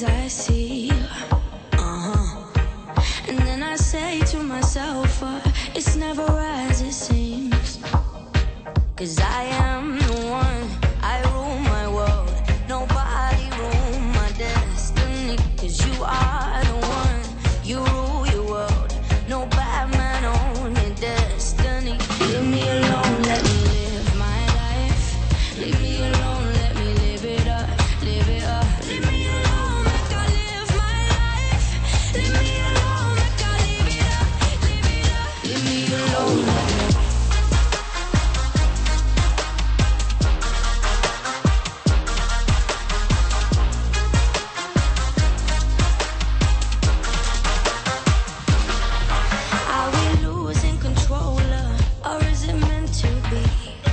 eyes I see. And then I say to myself, it's never as it seems. 'Cause I am the one, I rule my world. Nobody rule my destiny. 'Cause you are the one, you rule your world. No bad man on your destiny. Leave me alone, let me live my life. Leave me alone, let me live it up, live it up. Leave me alone, make I live my life. Leave me alone, make I live it up, live it up. Leave me alone, let me. Are we losing control, or is it meant to be?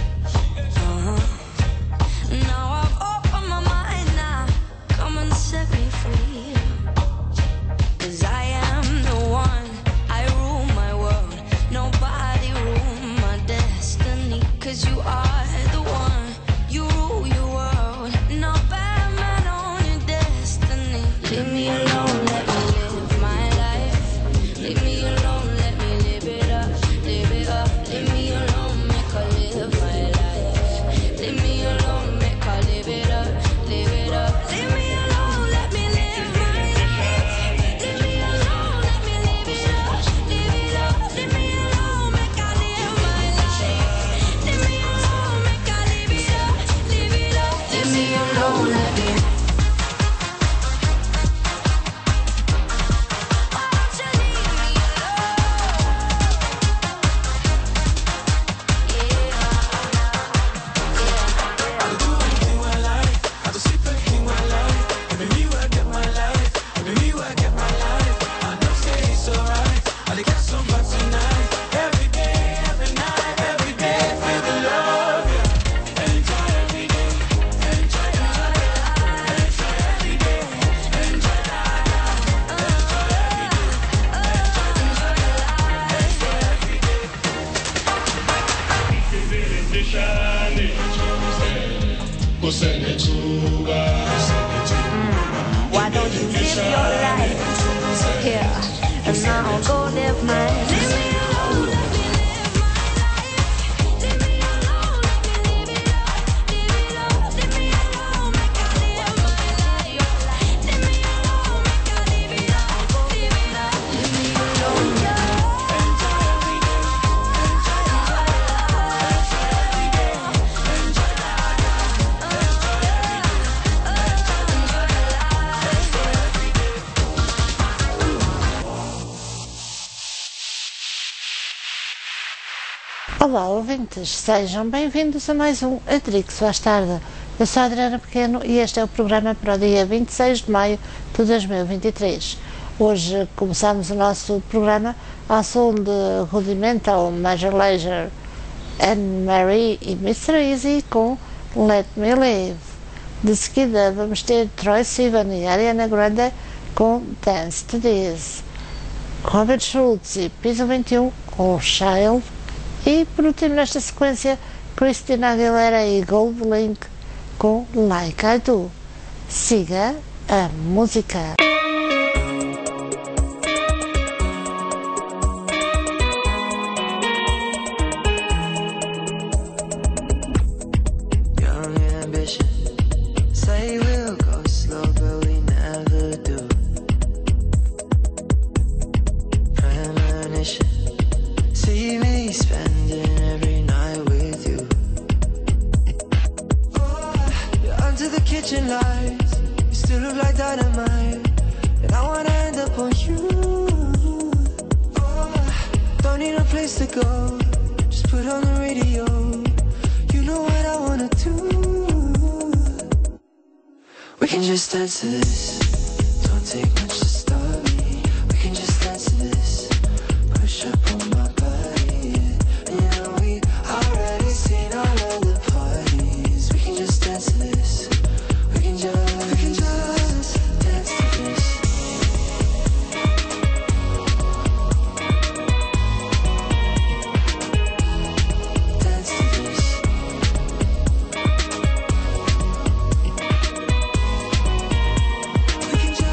Now I've opened my mind, now come and set me free. 'Cause I am the one, I rule my world. Nobody rule my destiny. 'Cause you are the one, you rule your world. No bad man on your destiny. Leave me alone, let me live my life. Leave me alone, let me live it up, live it up. Leave me alone, make I live my life. Leave me alone, make I live it up, live it up. Leave me alone, let me live my life. Leave me alone, let me live it up, live it up. Leave me alone, make I live my life. Leave me alone, make I live it up, live it up. Leave me alone, let me. Won't you leave me Why don't you live your life here, and I'll go live mine. Leave me alone, let me live my life. Leave me alone, let me live it up, live it up. Leave me alone, make I live my life. Leave me alone, make I live it up, live it up. Leave me alone, Olá, ouvintes, sejam bem-vindos a mais um Adrix Faz Tarde. Eu sou a Adriana Pequeno e este é o programa para o dia 26 de maio de 2023. Hoje começamos o nosso programa ao som de Rudimental, Major Lazer, Anne Marie e Mr. Easy com Let Me Live. De seguida vamos ter Troye Sivan e Ariana Grande com Dance to This, Robert Schulz e Piso 21 com Child. E por último nesta sequência, Christina Aguilera e Gold Link com Like I Do. Siga a música. Dance to this, don't take much to stop me. We can just dance to this, push up on my body. And you know we already seen all of the parties. We can just dance to this, we can just dance to this. Dance to this. We can just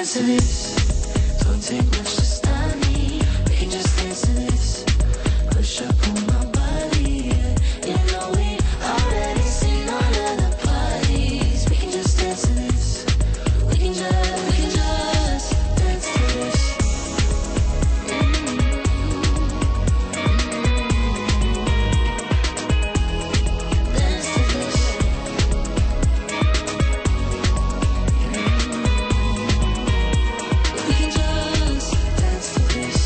dance to this. Don't take much to stop me. We can just dance to this. Push up on my body, yeah. You know we already seen all of the parties. We can just dance to this. We can just dance to this. Dance to this. We can just dance to this.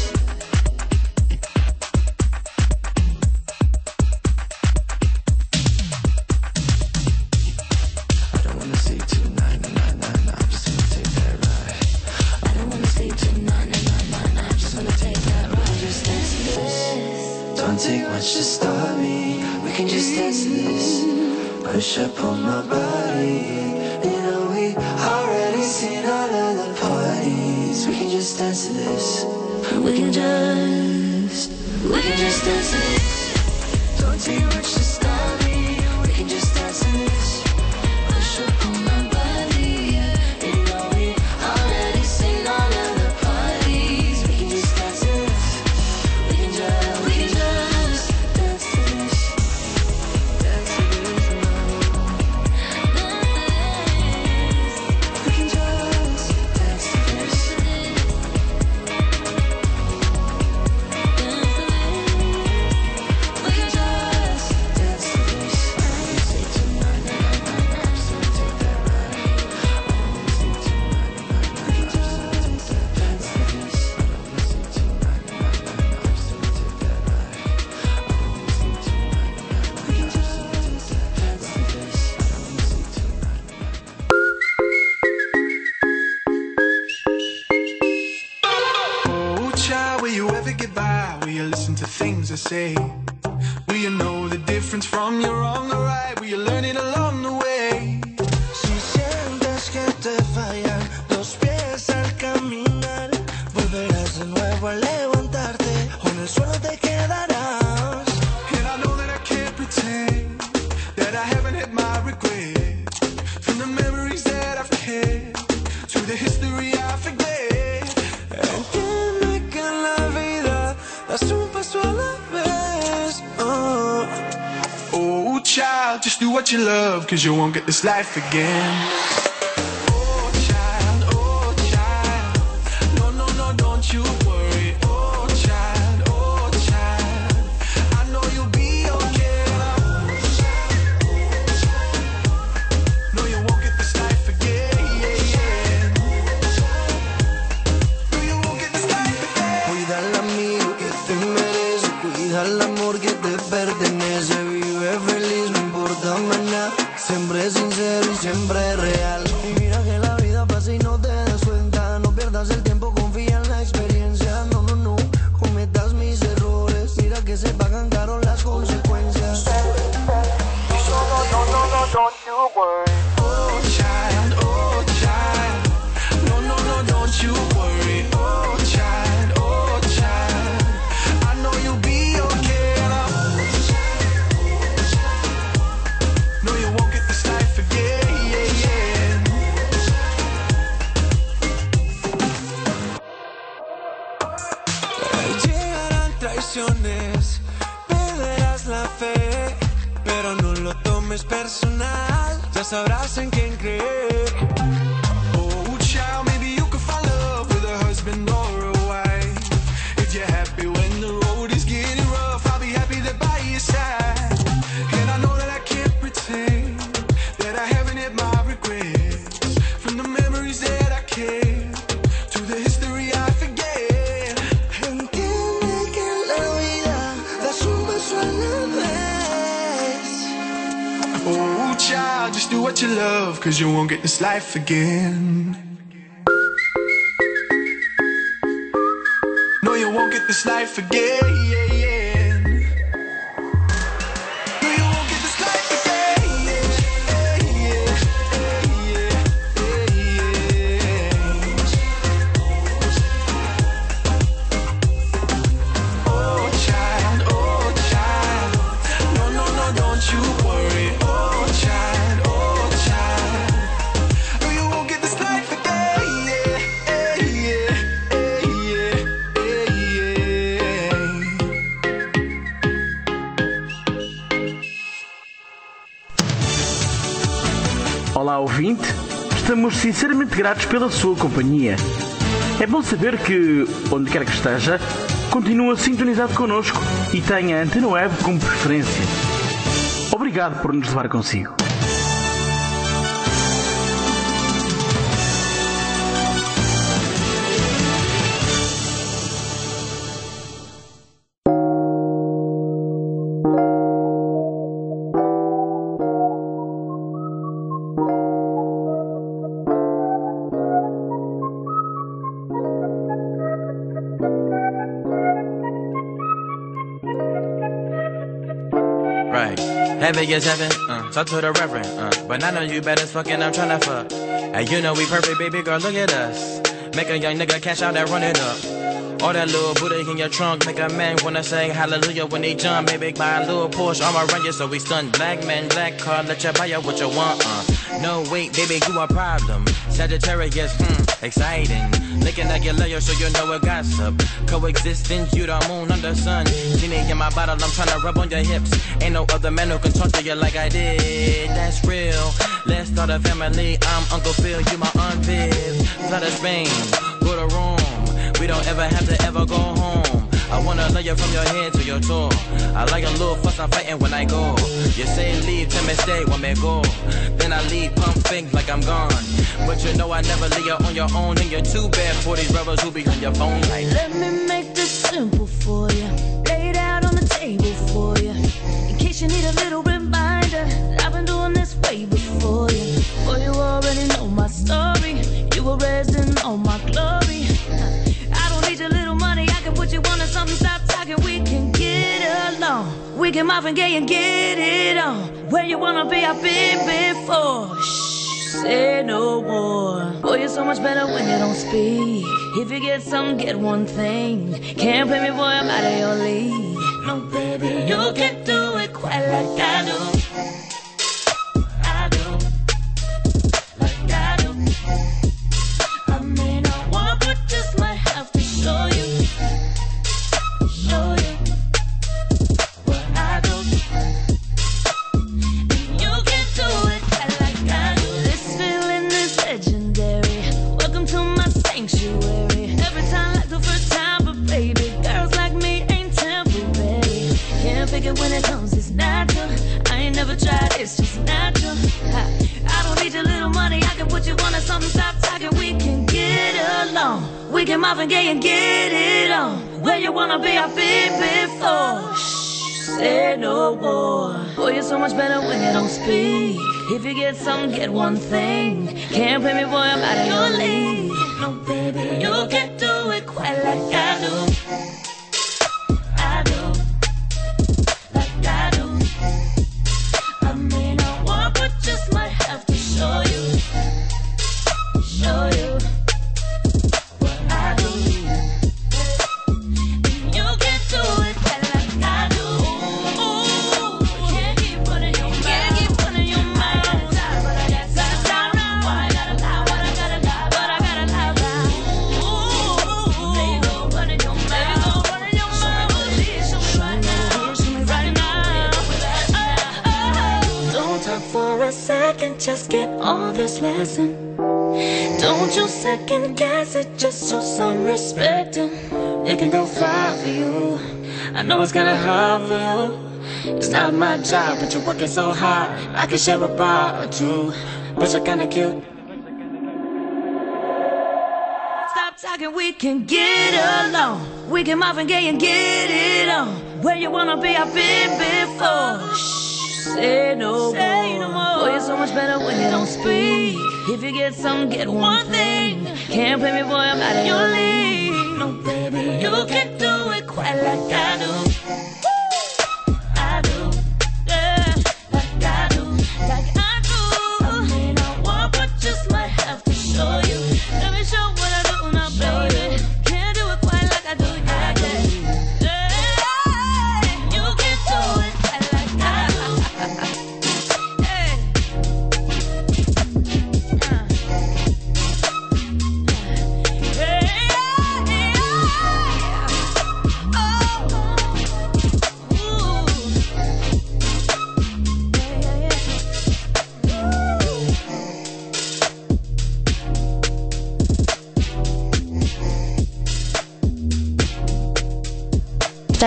I don't wanna see tonight, nah, nah, nah, I'm just gonna take that ride. I don't wanna see tonight, nah, nah, nah, nah, I'm just gonna take that ride. Just dance to this. Don't take much to stop me. We can just dance to this. Push up on my body. You know we already seen all of the parties. We can just dance to this. We can just dance to this. Don't take much to stop me. We can just dance to this. Push up on my body, yeah. You know we already seen all of the parties. We can just dance to this. We can just dance to this. Dance to this. We can just dance to this. We can just dance to this. I wanna see tonight, nah, nah, nah, nah, I'm just gonna take that ride. I wanna see tonight, nah, nah, nah, nah, I'm just gonna take that dance to this. I wanna see tonight, nah, nah, nah, nah, I'm just gonna take that ride. I wanna see tonight, nah, nah, nah, I'm just gonna take that dance to this. I wanna see tonight, nah, Oh, child, will you ever get by? Will you listen to things I say? Will you know the difference from your wrong or right? Will you learn it along the way? Si sientes que te fallan los pies al caminar, volverás de nuevo a levantarte o en el suelo te quedarás. And I know that I can't pretend that I haven't had my regrets. From the memories that I've kept to the history I forget. Entiende que en la vida das un paso a la vez. Oh. Oh, child, just do what you love, 'cause you won't get this life again. Oh, child, no, no, no, don't you worry. Oh, child, I know you'll be okay. No, you won't get this life again. No, you won't get this life again. Cuida al amigo que te merece, cuida el amor que te pertenece. Vive feliz, no importa más nada. Siempre sincero y siempre real. Y mira que la vida pasa y no te das cuenta. No pierdas el tiempo, confía en la experiencia. No, no, no, cometas mis errores. Mira que se pagan caro las consecuencias. Don't you worry. Oh, child, no, no, no, don't you worry. Oh, child, I know you'll be okay. No, you won't get this life again. Llegarán traiciones, perderás la fe, pero no lo tomes personal, ya sabrás en quién creer. Oh, child, maybe you could find love with a husband or a wife. If you're happy when the road is getting rough, I'll be happy there by your side. And I know that I can't pretend that I haven't had my regrets. From the memories that I kept to the history I forget. Entiende que en la vida das un paso a la vez. Oh, child, just do what you love, 'cause you won't get this life again. No, you won't get this life again. No, you won't get this life again. Oh, child, no, no, no, don't you worry. Oh, child, no, you won't get this life again. Olá, ouvinte. Estamos sinceramente gratos pela sua companhia. É bom saber que, onde quer que esteja, continua sintonizado connosco e tem a Antena Web como preferência. Obrigado por nos levar consigo. Right. Heaven is heaven, talk to the reverend, but I know you better fucking I'm tryna fuck. And you know we perfect, baby girl, look at us. Make a young nigga cash out and run it up. All that little booty in your trunk, make a man wanna say hallelujah when they jump. Maybe buy a little Porsche, I'ma run you so we stun. Black man, black car, let you buy you what you want, No, wait, baby, you a problem. Sagittarius, exciting. Looking at your layer so you know it gossip. Coexistence, you the moon under sun. Genie in my bottle, I'm tryna rub on your hips. Ain't no other man who can talk to you like I did. That's real. Let's start a family. I'm Uncle Phil, you my Aunt Viv. Fly to Spain, go to Rome. We don't ever have to ever go home. I wanna lay you from your head to your toe. I like a little fuss, I'm fighting when I go. You say leave, tell me stay when me go. Then I leave, pump fake like I'm gone. But you know I never leave you on your own. And you're too bad for these brothers who be on your phone like. Let me make this simple for you. Lay it out on the table for you. In case you need a little reminder, I've been doing this way before you. Boy, you already know my story. You were raised in all my glory. I don't need your little money. I can put you on to something. Stop talking. We can get along. We can mouth and gay and get it on. Where you wanna be, I've been before. Shh, say no more. Boy, you're so much better when you don't speak. If you get something, get one thing. Can't play me, boy, I'm out of your league. No, baby, you can do it quite like I do. I do. Like I do. I may not want, but just might have to show you. Show you what I do. You can do it quite like I do. This feeling is legendary. Welcome to my sanctuary. Every time like the first time, but baby, girls like me ain't temporary. Can't figure when it comes, it's natural. I ain't never tried, it's just natural. I don't need your little money, I can put you on to something. Stop talking, we can get along. We can mouth and gay and get it on. Where you wanna be, I've been before. Shh, say no more. Boy, you're so much better when you don't speak. If you get something, get one thing. Can't play me, boy, I'm out of your league. No, baby, you can do it quite like I do. I do. Like I do. I may not want, but just might have to show you. Show you what I do. You can do it quite like I do. Ooh, can't keep running your mouth. Can't keep running your mouth. But I got time now. Why I gotta lie? What I gotta lie? But I gotta lie. Ooh, there you go, running your mouth. There you go, running your mouth. Show me right now. Show me right now. Don't talk for a second. Just get all this lesson. Don't you second guess it, just show some respect. It can go far for you. I know it's kinda hard for you. It's not my job, but you're working so hard. I can share a bar or two, but you're kinda cute. Stop talking, we can get along. We can mouth and gay and get it on. Where you wanna be, I've been before. Shh, say no more. Boy, you're so much better when you don't speak. If you get something, get one thing. Can't play me, boy, I'm out of your league. No, baby, you can do it quite like I do. I do, yeah, like I do, like I do. I may not want, but just might have to show you. Let me show what I do now, baby. Can't do it quite like I do, yeah, yeah. Yeah, you can do it quite like I do.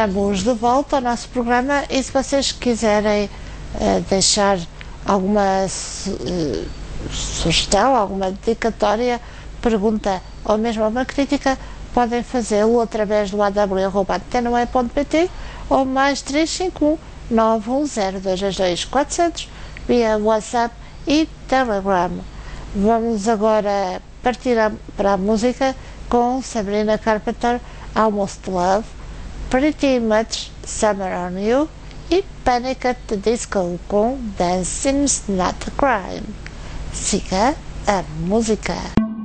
estamos de volta ao nosso programa e se vocês quiserem deixar alguma sugestão, alguma dedicatória, pergunta ou mesmo uma crítica, podem fazê-lo através do aw@antena1.pt ou mais 351 910 222 400 via WhatsApp e Telegram. Vamos agora partir para a música com Sabrina Carpenter, Almost Love, Pretty Much Summer on You e Panic at the Disco com Dancing's Not a Crime. Siga a música.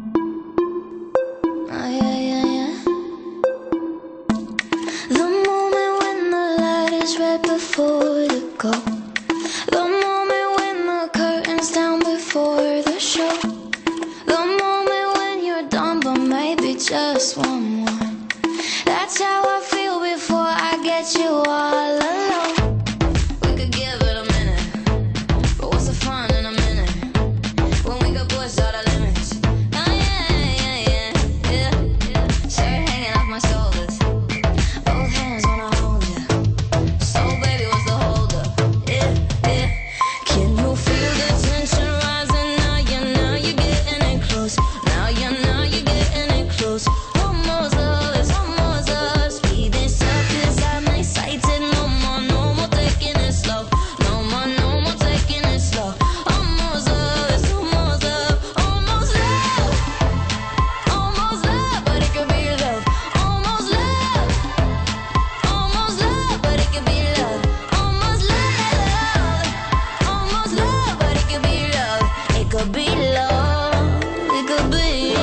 The moment when the light is red before the go. The moment when the curtain's down before the show. The moment when you're done, but maybe just one more. That's how I feel before I get you all alone. We could give it a minute, but what's the fun in a minute when we could push all the limits? Oh yeah, yeah, yeah, yeah, yeah. Shirt hanging off my shoulders, both hands wanna hold you. So baby, what's the hold up? Yeah, yeah. Can you feel the tension rising now? You're getting it close. Now you're getting it close. Almost love is almost love. Speed this up 'cause I'm excited. No more taking it slow. No more taking it slow. Almost love is almost love. Almost love. Almost love, but it could be love. Almost love. Almost love, but it could be love. Almost love. Almost love, but it could be love. It could be love. It could be.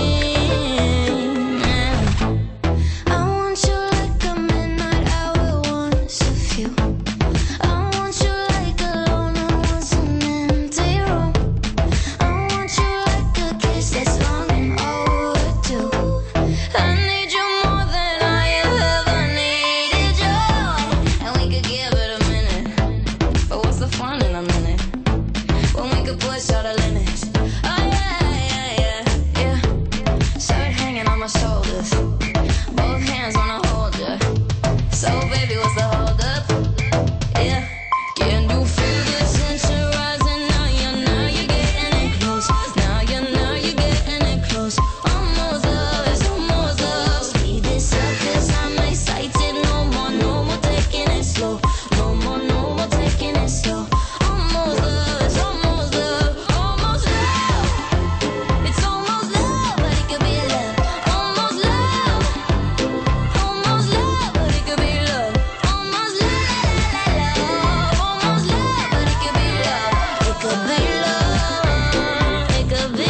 I want you like a midnight hour once a few. I want you like alone and once an empty room. I want you like a kiss that's long and overdue. I need you more than I have ever needed you. And we could give it a minute, but what's the fun in a minute when we could push all the limits? Oh yeah, yeah, yeah, yeah. Shirt hanging on my shoulders, both hands wanna hold you. So baby, what's the hold up? Yeah. Can you feel the tension rising now? You're getting it close. Now you're getting it close. Almost love is almost love. Speed this up 'cause I'm excited. No more taking it slow. No more taking it slow. Almost love is almost love. Almost love. It's almost love, but it could be love. Almost love. Almost love, but it could be love. Almost love. Almost love, but it could be love. It could be love. It could be.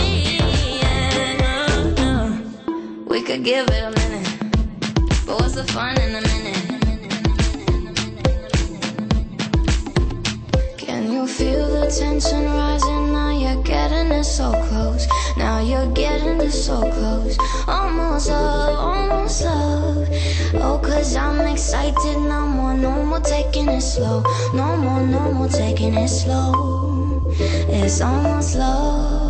Yeah. We could give it a minute, but what's the fun in a minute? Can you feel the tension rising now? You're getting it so close. Now you're getting it so close. Almost love, almost love. Oh, 'cause I'm excited. No more taking it slow. No more taking it slow. It's almost love.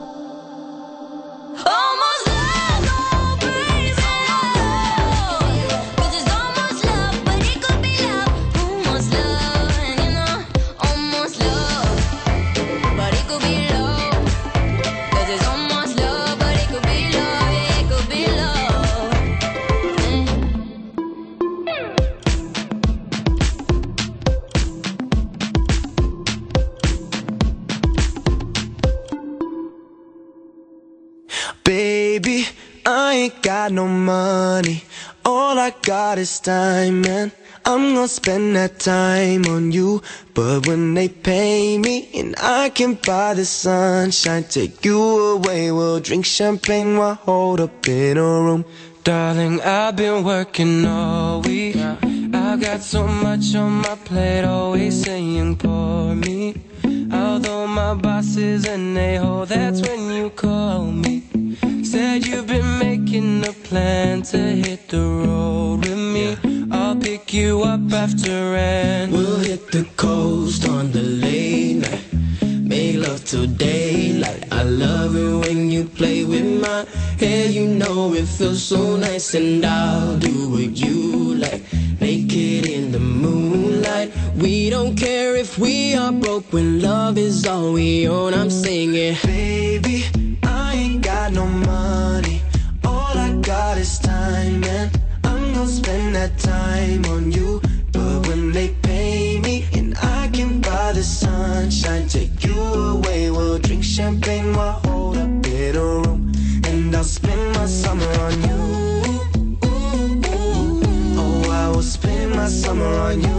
Almost love, oh baby. 'Cause it's almost love, but it could be love. Almost love, and you know, almost love, but it could be love. 'Cause it's almost love, but it could be love. Yeah, it could be love. Baby, I ain't got no money. All I got is time, and I'm gonna spend that time on you. But when they pay me and I can buy the sunshine, take you away, we'll drink champagne while hold up in a room. Darling, I've been working all week. I've got so much on my plate, always saying pour me. Although my boss is an a-hole, that's when you call me. Said you've been making a plan to hit the road with me. I'll pick you up after and We'll hit the coast on the late night, make love till daylight. I love it when you play with my hair, you know it feels so nice. And I'll do what you like, make it the moonlight. We don't care if we are broke when love is all we own. I'm singing, Baby, I ain't got no money. All I got is time, and I'm gonna spend that time on you. But when they pay me and I can buy the sunshine, take you away, we'll drink champagne while hold up in a room, and I'll spend my summer on you. Oh, I will spend my summer on you.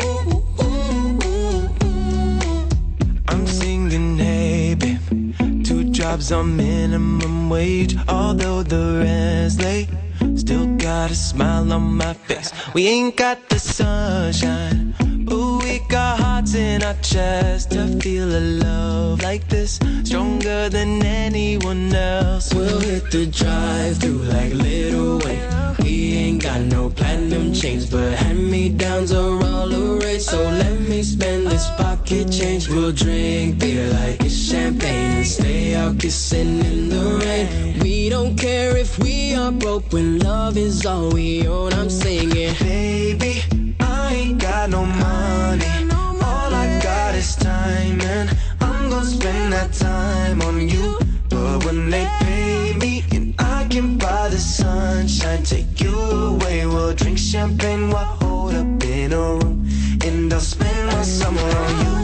I'm singing, hey babe, 2 jobs on minimum wage. Although the rent's late, still got a smile on my face. We ain't got the sunshine, but we got hearts in our chest to feel a love like this, stronger than anyone else. We'll hit the drive-thru like Lil Wayne. We ain't got no platinum chains, but hand-me-downs are all the rage. So let me spend this pocket change. We'll drink beer like it's champagne and stay out kissing in the rain. We don't care if we are broke when love is all we own. I'm singing, Baby, I ain't got no money. All I got is time, and I'm gonna spend that time on you. But when they pay me and I can buy the sunshine, take you away, we'll drink champagne while hold up in a room, and I'll spend my summer on you.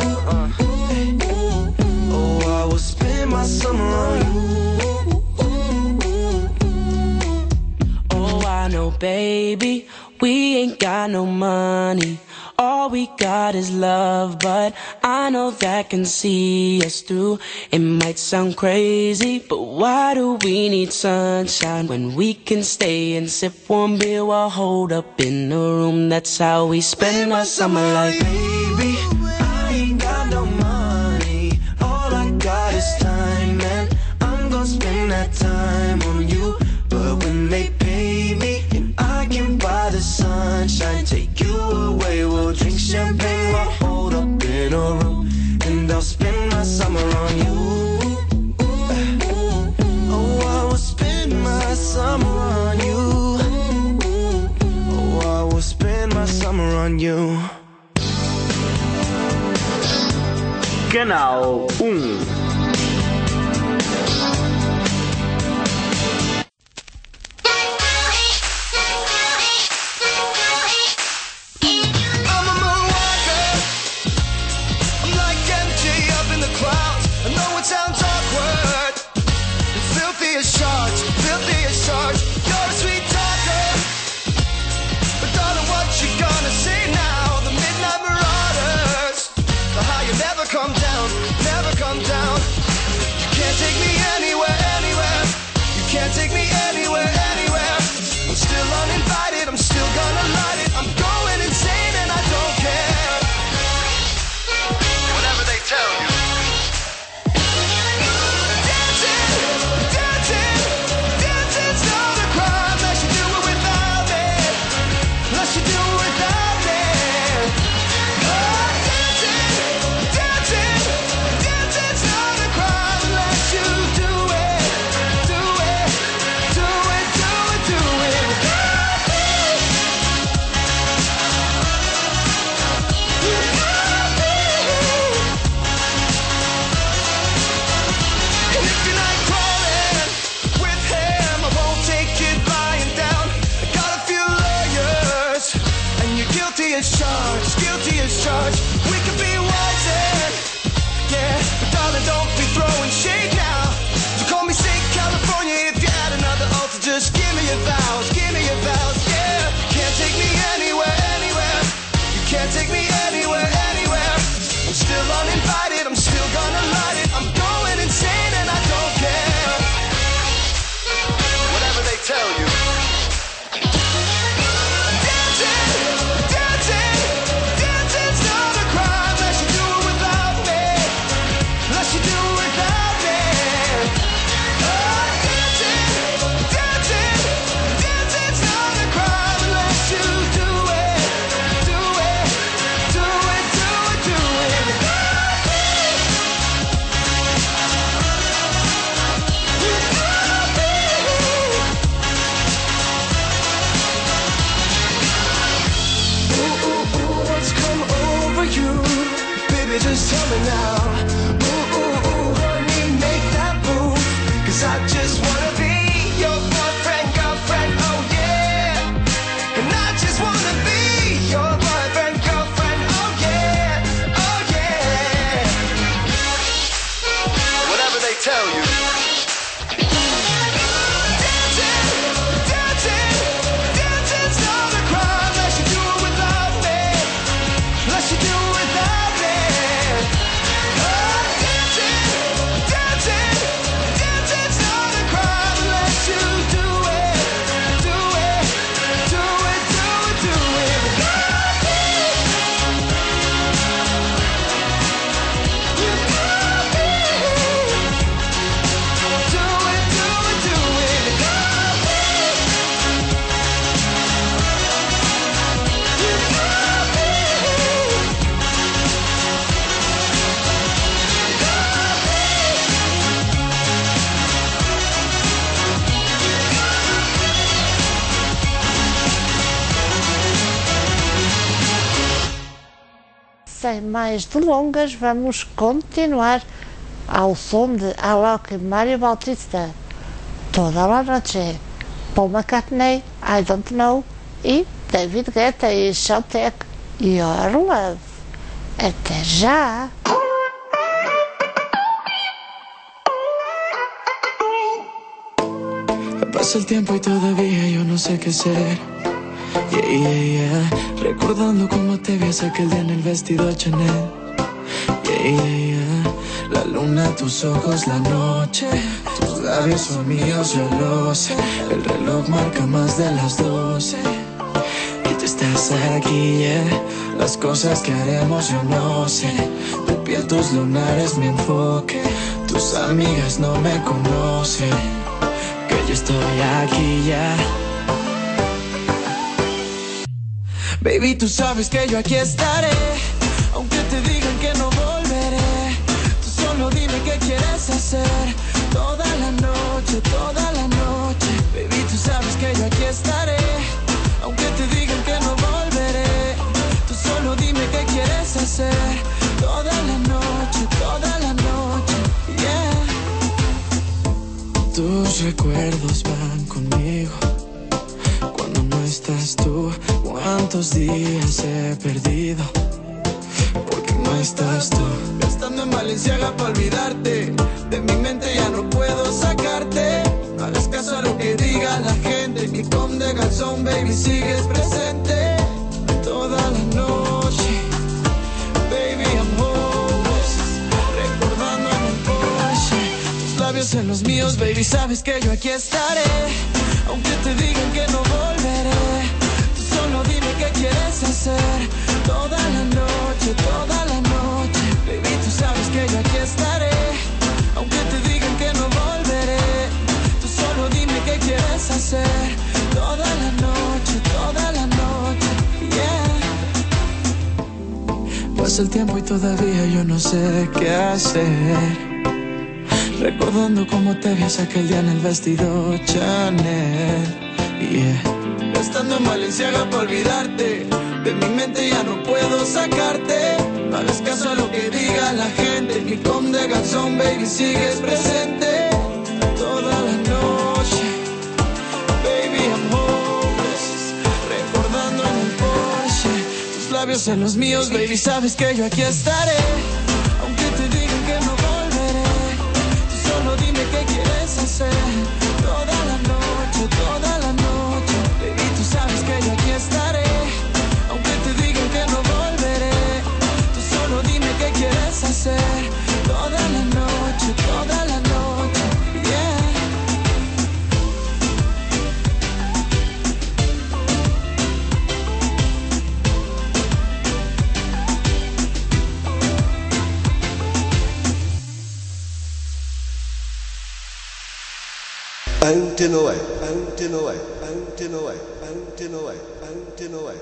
Oh, I will spend my summer on you. oh I know baby, we ain't got no money. All we got is love, but I know that can see us through. It might sound crazy, but why do we need sunshine when we can stay and sip warm beer while hold up in the room? That's how we spend our summer life. Baby, I ain't got no money. All I got is time, and I'm gonna spend that time on you. But when they pay me and I can buy the sunshine, take you away, we'll drink champagne while hold up in a room, and I'll spend my summer on you. Oh, I will spend my summer on you. Oh, I will spend my summer on you. Canal 1. I'm a moonwalker. I'm like MJ up in the clouds. I know it sounds awkward, filthy as charged, filthy as charged. You're a sweet talker, but darling, what you gonna say now? The midnight marauders, the high you never come down, never come down. You can't take me anywhere, anywhere. You can't take me anywhere, anywhere. I'm still uninvited, I'm still gonna light it. I'm going insane and I don't care. Whatever they tell you. Dancing, dancing, dancing's not a crime unless you do it without me. Unless you do it without me. Oh, dancing, dancing, dancing's not a crime unless you do it, do it, do it, do it, do it without me. Without me. And if you're not crawling with him, I won't take it lying down. I got a few lawyers, and you're guilty as charged, guilty as charged. We could be waltzing, yeah, but darling, don't be throwing shade now. You call me St. California if you had another altar. Just give me your vows, give me your vows, yeah. Can't take me anywhere, anywhere. You can't take me anywhere, anywhere. I'm still uninvited, I'm still gonna light it. I'm going insane and I don't care. Whatever they tell you. Dancing, dancing, dancing's not a crime unless you do it without me. Unless you do it without me. Oh, dancing, dancing, dancing's not a crime unless you do it, do it, do it, do it, do it without me. just tell me now. Ooh, ooh, ooh, honey, make that move. 'Cause I just wanna be your boyfriend, girlfriend, oh yeah. And I just wanna be your boyfriend, girlfriend, oh yeah, oh yeah. Whatever they tell you. Sem mais delongas, vamos continuar ao som de Alok e Mário Bautista, Toda la Noche, Paul McCartney, I Don't Know, e David Guetta e Showtek, Your Love. Até já! Pasa el tiempo y todavía yo no sé qué hacer. Yeah, yeah, yeah. Recordando cómo te vi aquel día en el vestido Chanel. Yeah, yeah, yeah. La luna, tus ojos, la noche. Tus labios son míos, yo lo sé. El reloj marca más de las 12. Y tú estás aquí, yeah. Las cosas que haremos yo no sé. Tu piel, tus lunares, mi enfoque. Tus amigas no me conocen. Que yo estoy aquí, yeah. Baby, tú sabes que yo aquí estaré, aunque te digan que no volveré. Tú solo dime qué quieres hacer, toda la noche, toda la noche. Baby, tú sabes que yo aquí estaré, aunque te digan que no volveré. Tú solo dime qué quieres hacer, toda la noche, toda la noche, yeah. Tus recuerdos van conmigo cuando no estás tú. Cuántos días he perdido porque no estás tú. Gastando en Balenciaga para olvidarte, de mi mente ya no puedo sacarte. No hagas caso a lo que diga la gente, que con de calzón, baby, sigues presente toda la noche. Baby, I'm homeless, recordando en el Porsche. Tus labios en los míos, baby, sabes que yo aquí estaré, aunque te digan que no volveré. Solo dime qué quieres hacer, toda la noche, toda la noche. Baby, tú sabes que yo aquí estaré, aunque te digan que no volveré. Tú solo dime qué quieres hacer, toda la noche, yeah. Pasa el tiempo y todavía yo no sé qué hacer, recordando cómo te vi aquel día en el vestido Chanel, yeah. Gastando en Balenciaga para olvidarte, de mi mente ya no puedo sacarte. No hagas caso a lo que diga la gente, que con de calzón, baby, sigues presente toda la noche. Baby, I'm homeless, recordando en el Porsche. Tus labios en los míos, baby, sabes que yo aquí estaré, aunque te digan que no volveré. Tú solo dime qué quieres hacer, toda la noche, toda la noche. Baby, tú sabes que yo aquí estaré, aunque te digan que no volveré. Tú solo dime qué quieres hacer, toda la noche, yeah. Out and away, out and away, out and away, out and away, out and away.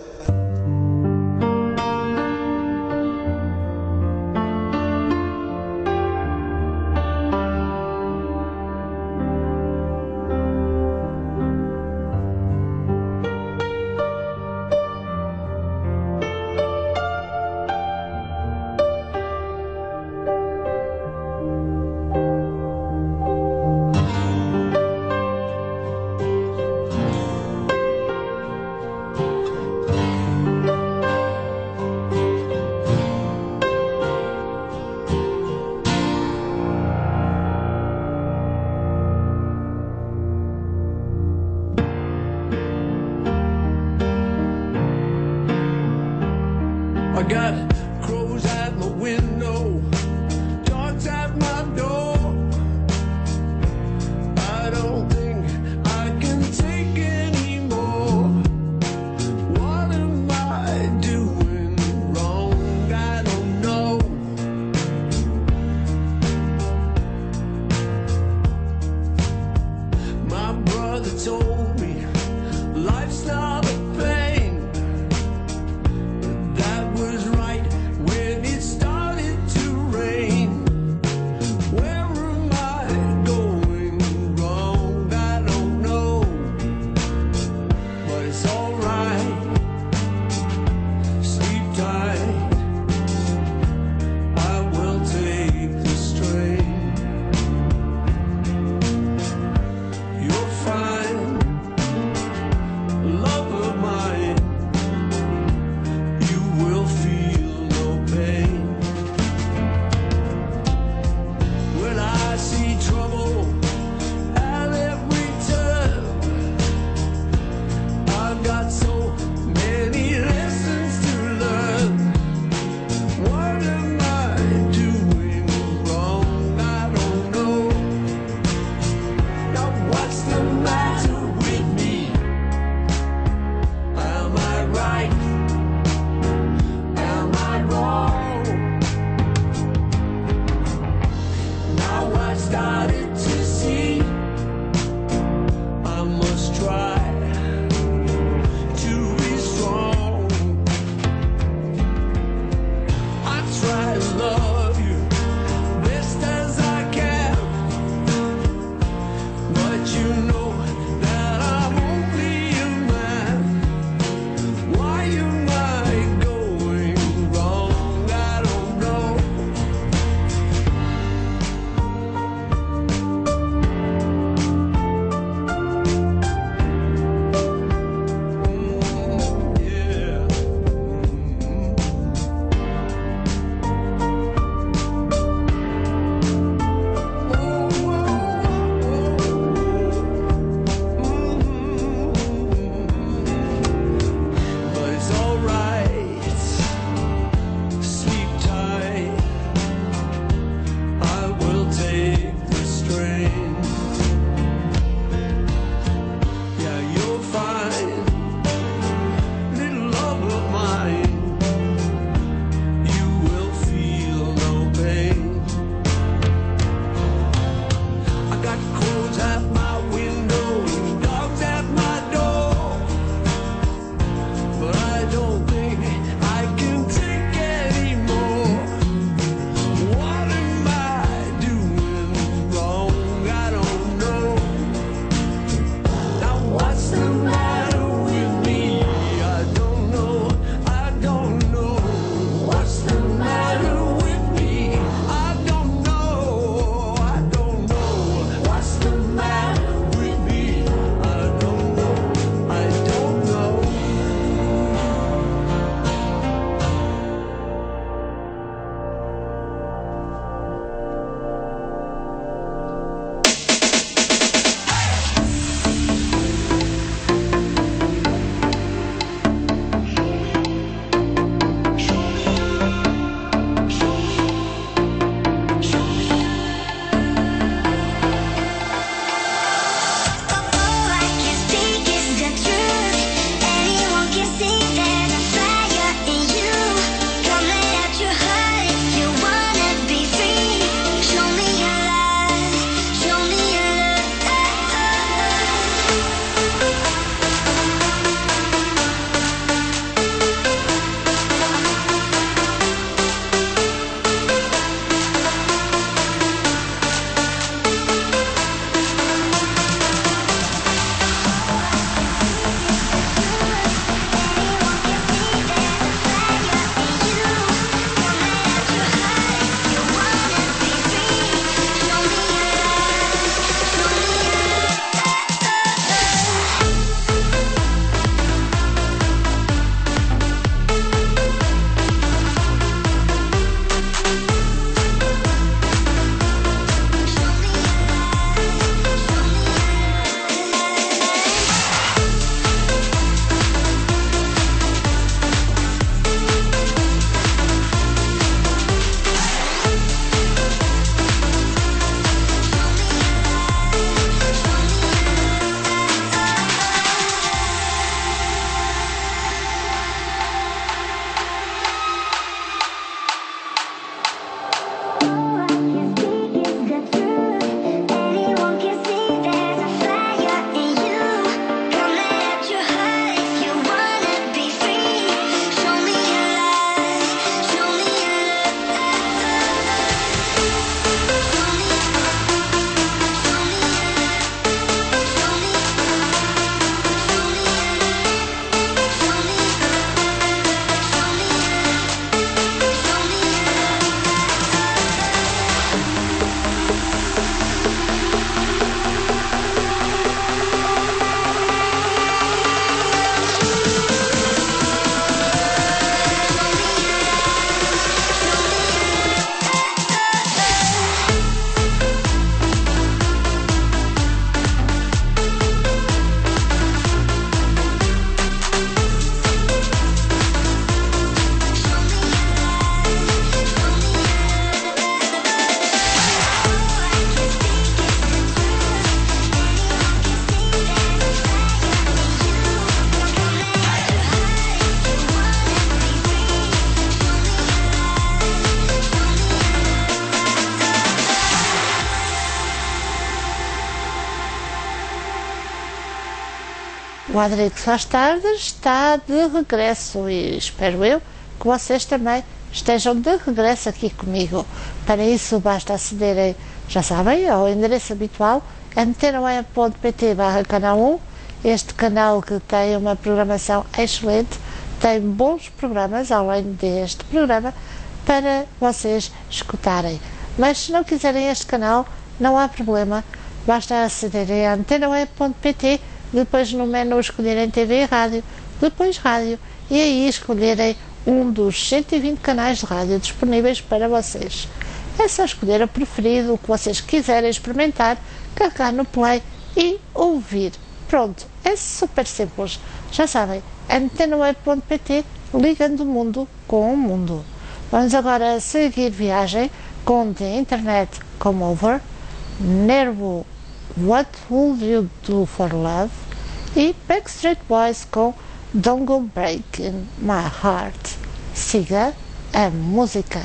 O Adrix às tardes está de regresso e espero eu que vocês também estejam de regresso aqui comigo. Para isso basta acederem, já sabem, ao endereço habitual antenoe.pt/canal 1. Este canal que tem uma programação excelente, tem bons programas além deste programa para vocês escutarem. Mas se não quiserem este canal, não há problema, basta acederem a antenoe.pt, depois no menu escolherem TV e rádio, depois rádio, e aí escolherem um dos 120 canais de rádio disponíveis para vocês. É só escolher o preferido, o que vocês quiserem experimentar, carregar no play e ouvir. Pronto, é super simples. Já sabem, antenoe.pt, ligando o mundo com o mundo. Vamos agora seguir viagem com The Internet Come Over, Nervo, What Would You Do For Love e Backstreet Boys com Don't Go Breaking My Heart. Siga a música.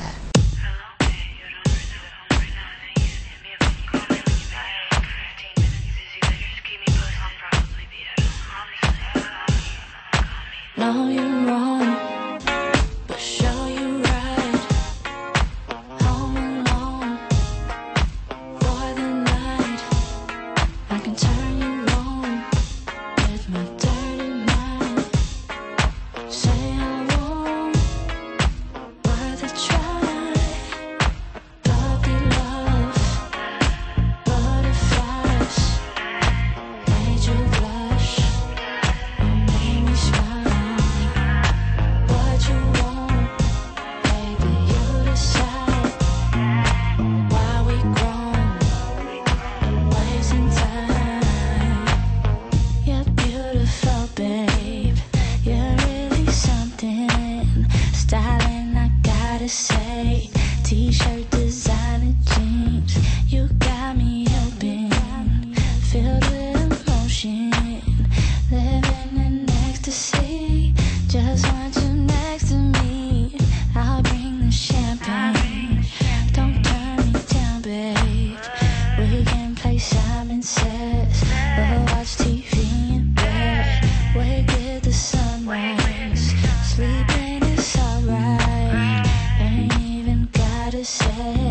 No, you're wrong, but show you right. Home alone for the night. I can turn you on with my dirty mind. Say I won't, worth a try. Puppy love, butterflies, made you blush, made me smile. What you want, baby, you decide. Why we grown, wasting time. You're beautiful, babe. You're really something. Styling, I gotta say. T-shirt, designer jeans. You got me open, filled with emotion. Living in ecstasy. Just want you next to me. I'll bring the champagne. Don't turn me down, babe. We can play Simon Says or watch TV in bed. Wake with the sunrise. Sleeping is alright. Ain't even gotta sex.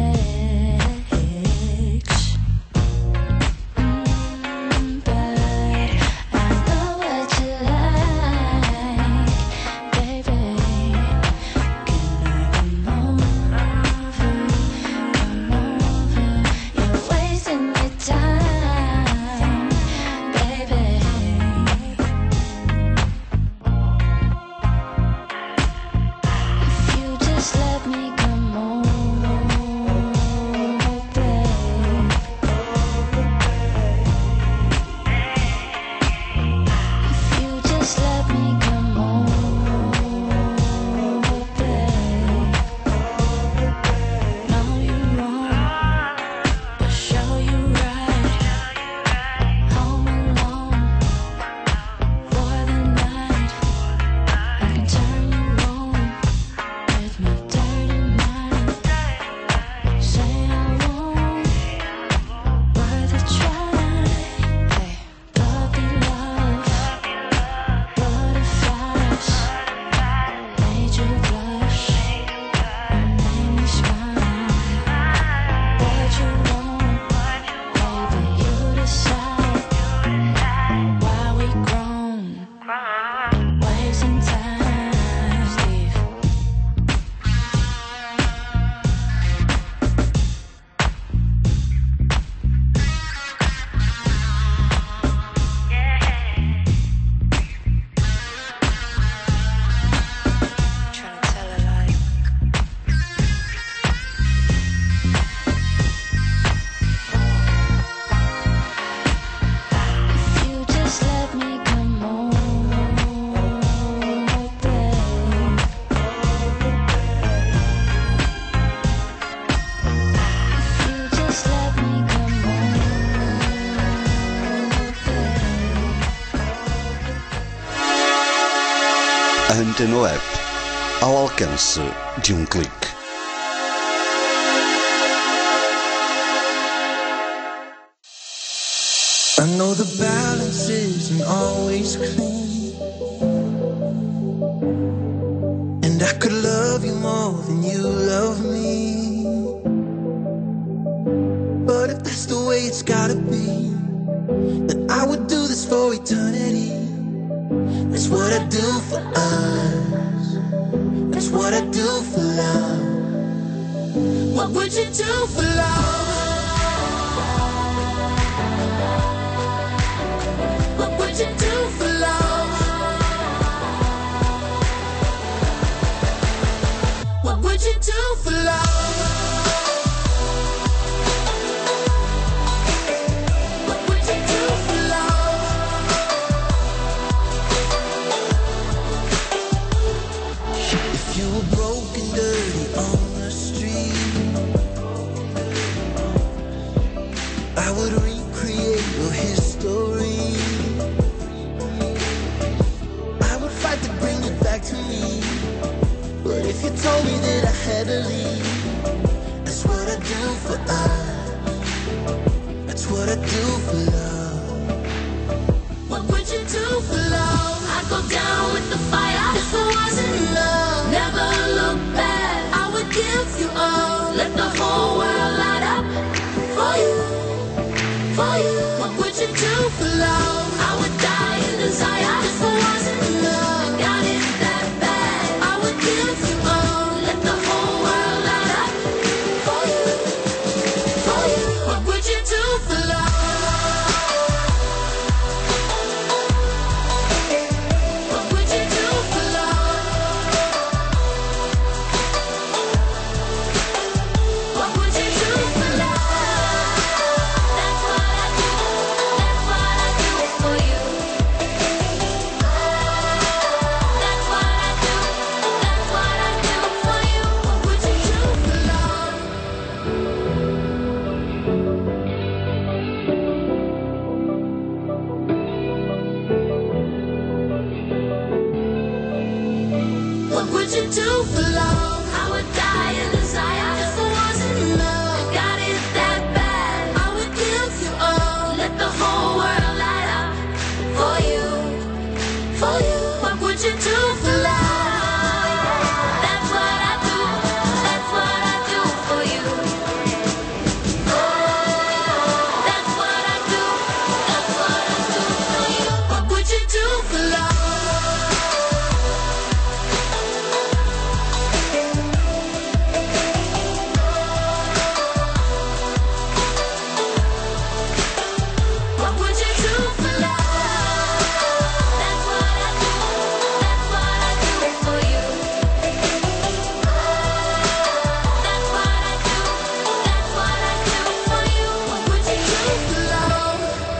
But I know what you like, baby. Can I come over? You're wasting your time, baby. If you just let me come over, babe. If you just let me come over, babe. No, you're wrong, but show you right. Home alone for the night. I can turn you on with my dirty mind. Say I won't, worth a try. Puppy love, butterflies, made you blush, made me smile. What you want, baby, you decide. Why we grown, wasting time, Steve. Trying to tell a lie. If you just let me come over, babe. If you just let me come over, babe. A Antenoapp, ao alcance de um clique. I know the balance isn't always clean, and I could love you more than you love me. But if that's the way it's gotta be, then I would do this for eternity. That's what I do for us. That's what I do for love. What would you do for love? What would you do for love? What would you do for love? What would you do for love? If you were broken, dirty on the street, I would recreate your history. I would fight to bring you back to me. But if you told me that I had to leave, that's what I do for us. That's what I do for love. What would you do for love? I'd go down with the fire if it wasn't love. Never look back. I would give you all. Let the whole world light up for you. For you. What would you do for love? I would die in desire if it wasn't love. Got it that bad. I would give you all. Let the whole world light up for you. For you. What would you do for love? What would you do for love? What would you do for love? That's what I do. That's what I do for you. That's what I do. That's what I do for you. What would you do for love? What would you do for love? I would die in desire if it wasn't love. Got it that bad. I would give you all. Let the whole world light up for you. For you. What would you do for love? That's what I do. That's what I do for you. That's what I do. That's what I do for you. What would you do for love? What would you do for love? That's what I do. That's what I do for you. That's what I do. That's what I do for you. What would you do for love?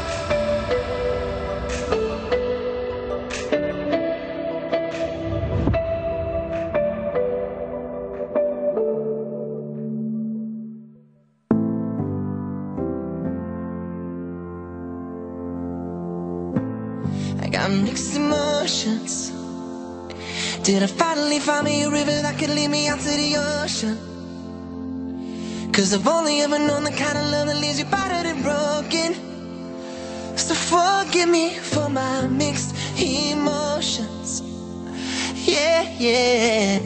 I got mixed emotions. Did I finally find me a river that could lead me out to the ocean? Cause I've only ever known the kind of love that leaves you battered and broken. So forgive me for my mixed emotions. Yeah, yeah.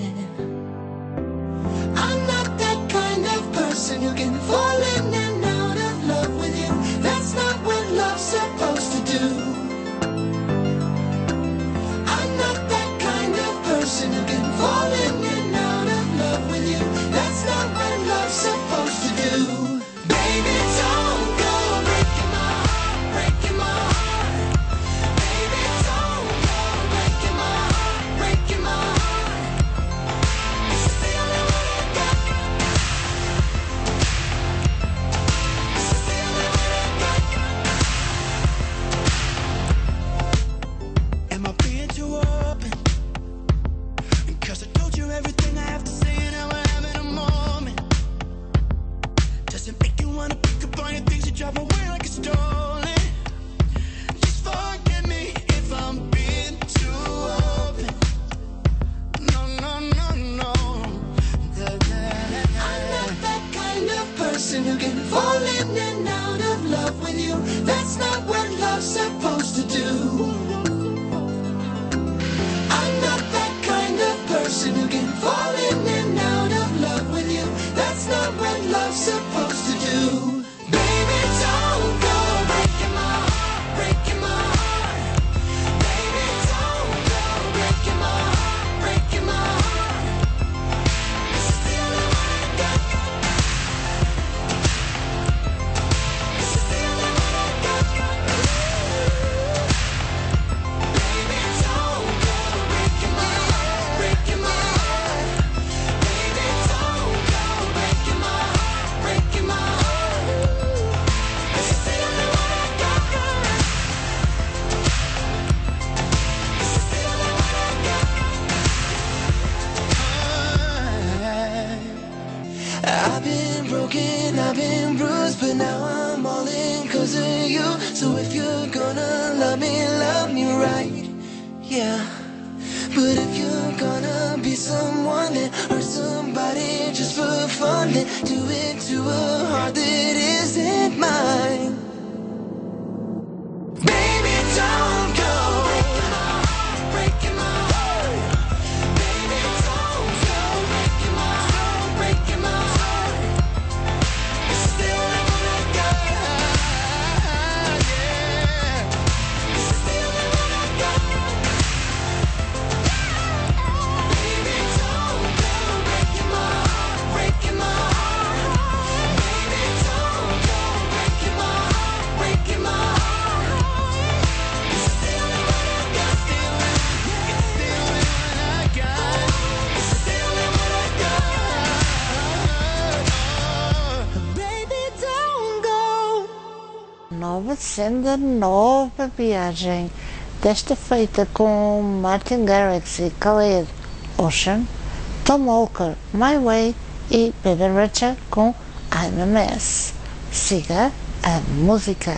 I'm not that kind of person who can fall in and out of love with you. That's not what love's supposed to do. I'm not that kind of person who can fall in and out of love with you. That's not what love's supposed to do. Baby, don't go breaking my heart, breaking my heart. Baby, don't go breaking my heart, breaking my heart. This is the only one I got. This is the only one I got. Am I being too open? Cause I told you everything I have to say and now we're having a moment. Does it make you wanna pick up all your things and drop away like it's stolen? Just forgive me if I'm being too open. No, no, no, no. I'm not that kind of person who can fall in and out of love with you. That's not what love's supposed to do. I'm not that kind of person who can fall in and out of love with you. That's not what love's supposed to do. Baby, don't go breaking my heart, breaking my heart. Baby, don't go breaking my heart, breaking my heart. This is the only one I got. This is the only one I got. Baby, don't go breaking my heart, breaking my heart. Baby, don't go breaking my heart, breaking my heart. This is the only one I got. This is the only one I got. I've been broken, I've been bruised, but now I'm all in 'cause of you. So if you're gonna love me right, yeah. But if you're gonna be someone that hurts somebody just for fun, then do it to a heart that isn't mine. Baby, don't go breaking my heart, breaking my heart. Baby, don't go breaking my heart, breaking my heart. This is the only one I got. Yeah. This is the only one I got. Baby, don't go breaking my heart, breaking my heart. Baby, don't go breaking my heart, breaking my heart. This is the only one I got. It's the only one I got. This is the only one I got. Baby, don't go. Nova senda, nova viagem. Desta feita com Martin Garrix e Khaled Ocean, Tom Walker, My Way e Baby Rachel com I'm a Mess. Siga a música.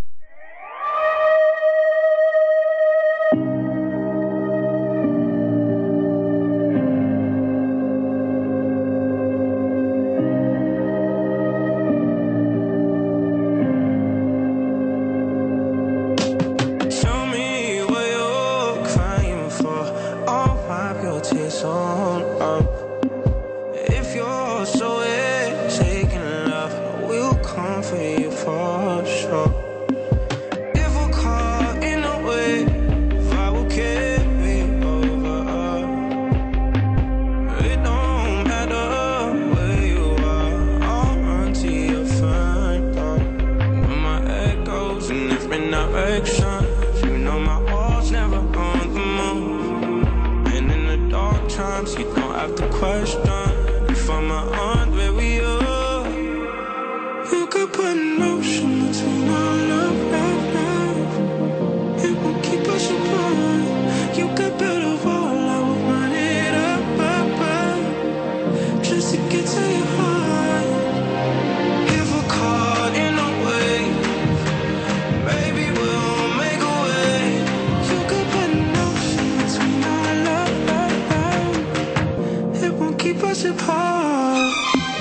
Tell me what you're crying for. I'll wipe your tears on up. If you're so taking love, we'll come for you for sure. If we're caught in a wave, I will carry over. It don't matter where you are, I'll run to your front door. When my head goes in different directions, you know my heart's never on the move. And in the dark times, you don't have to question if I'm on where we are. You could put an ocean between our love, love, love. It will keep us apart. You could build a wall, I will run it up, up, up, just to get to your heart. If we're caught in a wave, maybe we'll make a way. You could put an ocean between our love, love, love. It won't keep us apart.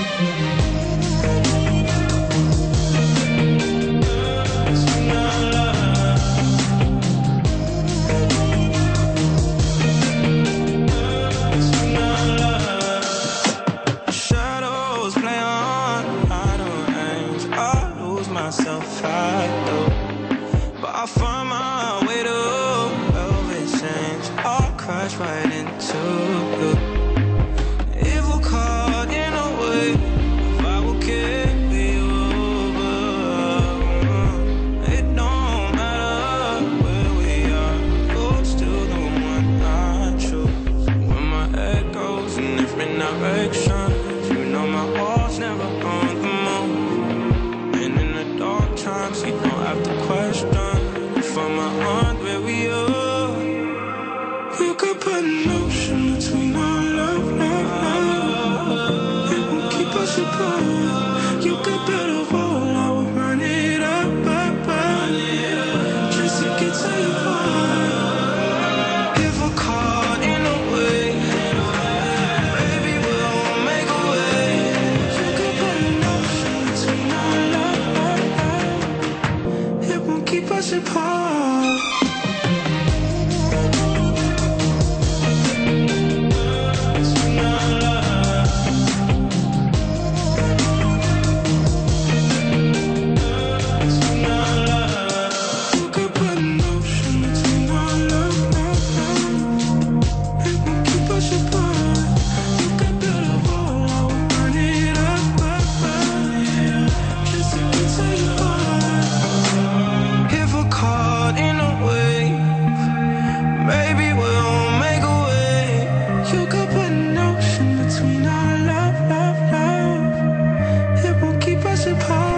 Between our love. Between our love. Shadows play on, I don't aim. I lose myself, I do. But I find my way to velvet change. I'll crash right into you. If we're caught in a wave, I will carry you over. It don't matter where we are, you're still the one I choose. When my head goes in different directions, you know my heart's never on the move. And in the dark times, you don't have to question if I'm on where we are. You could put an ocean between our love, love, love. It won't keep us apart. You could build a wall, I will run it up, up, up, just to get to your heart. If we're caught in a wave, baby, we'll make a way. You could put an ocean between our love, love, love. It won't keep us us apart. You could put an ocean between our love. It won't keep us apart. You could build a wall, I will burn it up. Just to tear you apart. If we're caught in a wave, maybe we'll make a way. You could put an ocean between our love. It won't keep us apart.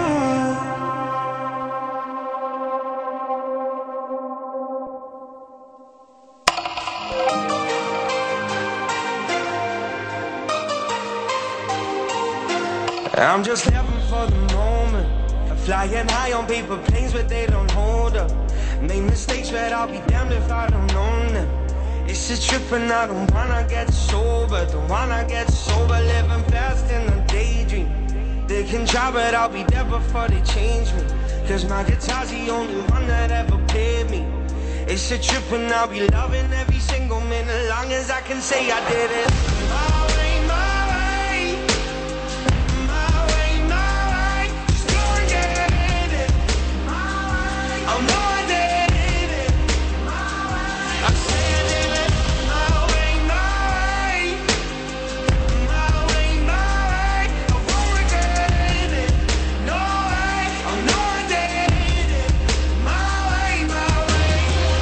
I'm just living for the moment. I'm flying high on paper planes, but they don't hold up. Made mistakes, but I'll be damned if I don't own them. It's a trip and I don't wanna get sober. Don't wanna get sober, living fast in a daydream. They can try, but I'll be there before they change me. Cause my guitar's the only one that ever paid me. It's a trip and I'll be loving every single minute, long as I can say I did it. My way, my way. My way, my way. Just go and get it. My way. Oh no, I did it. My way. I say I did it. My way, my way. My way, my way. I won't regret it. No way. Oh no, I did it. My way, my way.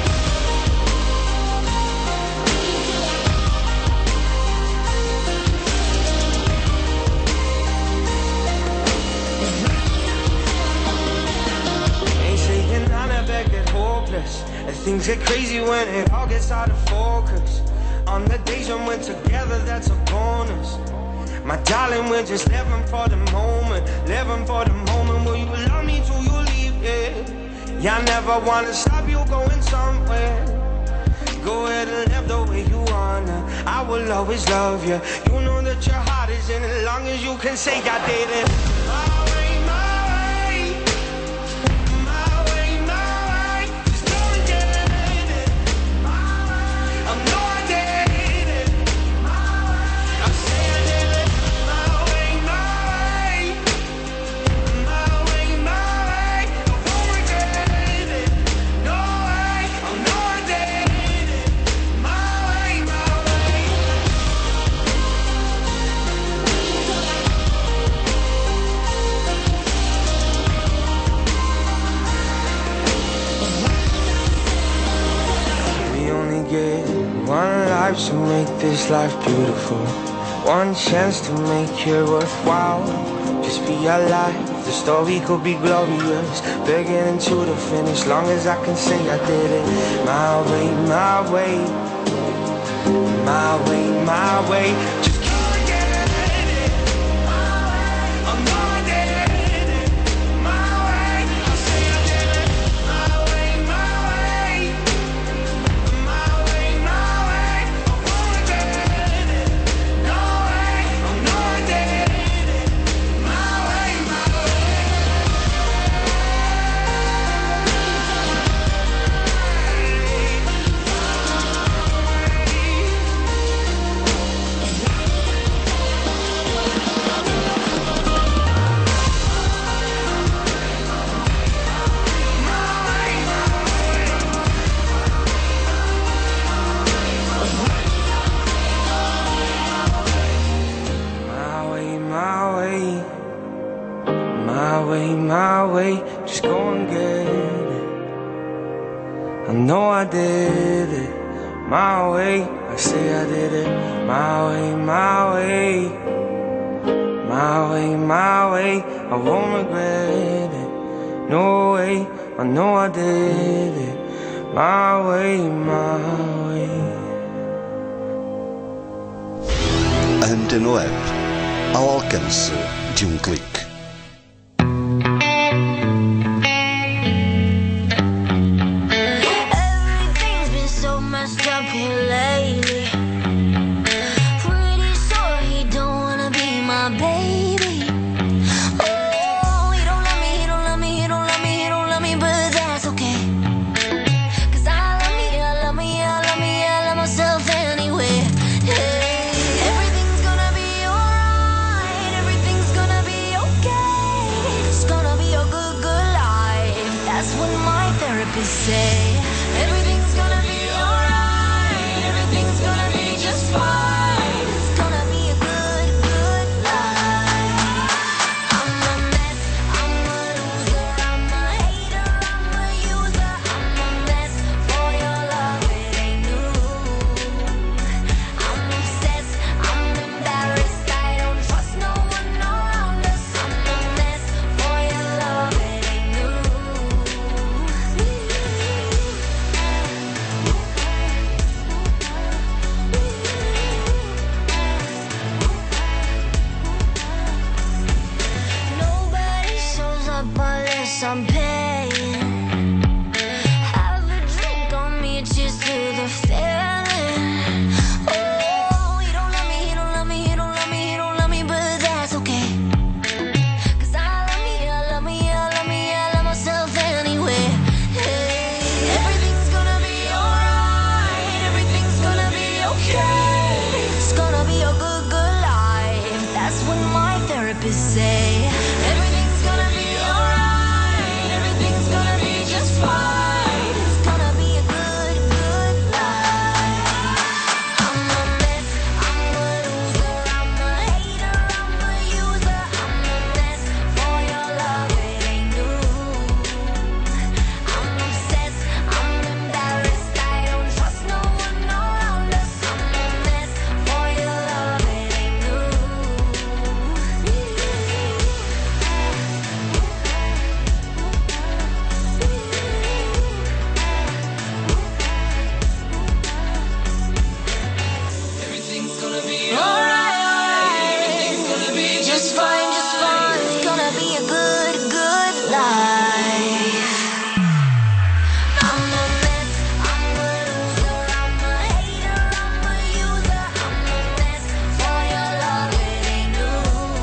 Ain't saying I never get hopeless. And things get crazy when it all gets out of focus. On the days when we're together, that's a bonus. My darling, we're just living for the moment. Living for the moment. Will you love me till you leave? Yeah, I never wanna stop you going somewhere. Go ahead and live the way you wanna. I will always love you. You know that your heart is in it, as long as you can say I did it. My way, my way. My way, my way. Just go and get it. My way. I know I did it. My way. I say I did it. My way, my way. My way, my way. I won't regret it. No way. I know I did it. My way, my way. We only get one life, so make this life beautiful. One chance to make it worthwhile. Just be alive, the story could be glorious. Beginning to the finish, long as I can say I did it. My way, my way. My way, my way. Just go and get it. My way. I know I did it. My way. I say I did it. My way, my way. My way, my way. I won't regret it. No way. I know I did it. My way, my my way, just go and get it. I know I did it. My way, I say I did it. My way, my way. My way, my way, I won't regret it. No way, I know I did it. My way, my way. Antena Web, ao alcance de clique. Everything's been so messed up here lately. Pretty sure he don't wanna be my baby. Oh, he don't love me, he don't love me, he don't love me, he don't love me, but that's okay. therapist say everything's gonna be alright, everything's gonna be just fine. It's gonna be a good, good life. I'm a mess, I'm a loser, I'm a hater, I'm a user. I'm a mess for your love, it ain't new. I'm obsessed, I'm embarrassed, I don't trust no one around us. I'm a mess for your love, it ain't new. Nobody shows up unless I'm paying. Have a drink on me, cheers to the feeling. Oh, he don't love me, he don't love me, he don't love me, he don't love me, but that's okay. 'Cause I love me, I love me, I love me, I love myself anyway. Hey, everything's gonna be alright, everything's gonna be okay. It's gonna be a good, good life. That's what my therapist say. Everything's gonna be alright, everything's gonna be just fine. It's gonna be a good, good life. I'm a mess, I'm a loser, I'm a hater, I'm a user. I'm a mess for your love, it ain't new. I'm obsessed, I'm embarrassed, I don't trust no one around us. I'm a mess for your love, it ain't new. Everything's gonna be Alright, everything's gonna be just fine, just fine. It's gonna be a good, good life. I'm a mess, I'm a loser, I'm a hater, I'm a user. I'm a mess for your love, it ain't new.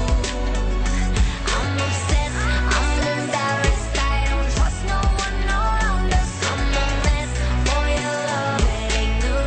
I'm obsessed, I'm embarrassed, I don't trust no one around us. I'm a mess for your love, it ain't new.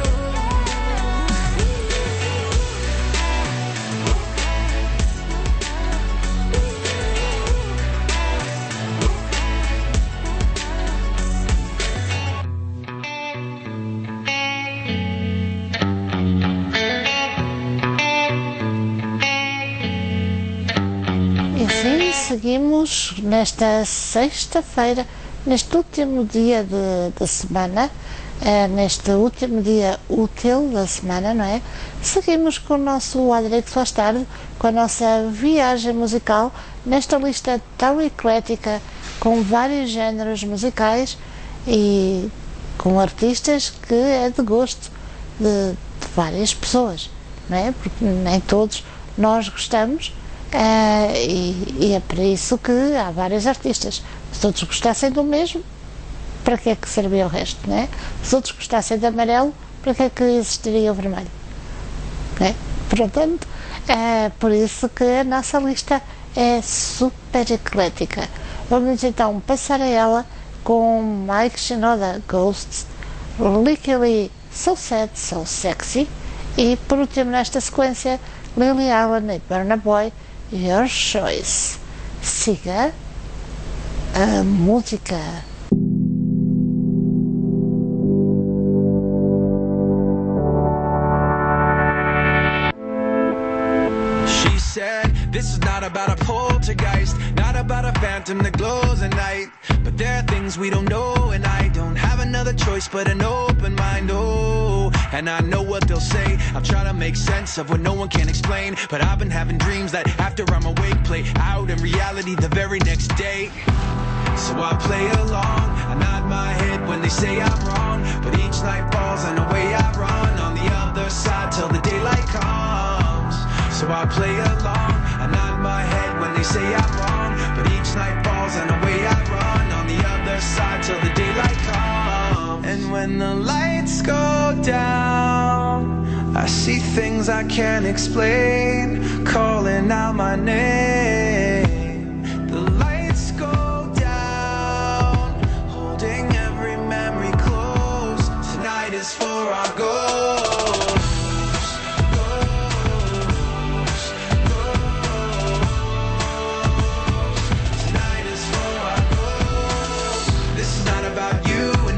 E assim seguimos nesta sexta-feira, neste último dia de semana, neste último dia útil da semana, não é? Seguimos com o nosso Adrix Faz Tarde, com a nossa viagem musical nesta lista tão eclética, com vários géneros musicais e com artistas que é de gosto de várias pessoas, não é? Porque nem todos nós gostamos. E é para isso que há vários artistas. Se todos gostassem do mesmo, para que é que servia o resto, não é? Se todos gostassem de amarelo, para que é que existiria o vermelho, não é? Portanto, é por isso que a nossa lista é super eclética. Vamos então passar a ela com Mike Shinoda, Ghosts, Licky Lee, So Sad, So Sexy, e por último nesta sequência, Lily Allen e Burna Boy, Your Choice. Siga a música. She said, this is not about a poltergeist, not about a phantom that glows at night. But there are things we don't know, and I don't have another choice but an open mind. Oh, and I know what they'll say. I'll try to make sense of what no one can explain. But I've been having dreams that after I'm awake, play out in reality the very next day. So I play along, I nod my head when they say I'm wrong. But each night falls and away I run on the other side till the daylight comes. So I play along, I nod my head when they say I'm wrong. But each night falls and away I run on the other side till the daylight comes. And when the lights go down, I see things I can't explain, calling out my name. The lights go down, holding every memory close. Tonight is for our ghosts. Tonight is for our ghosts. This is not about you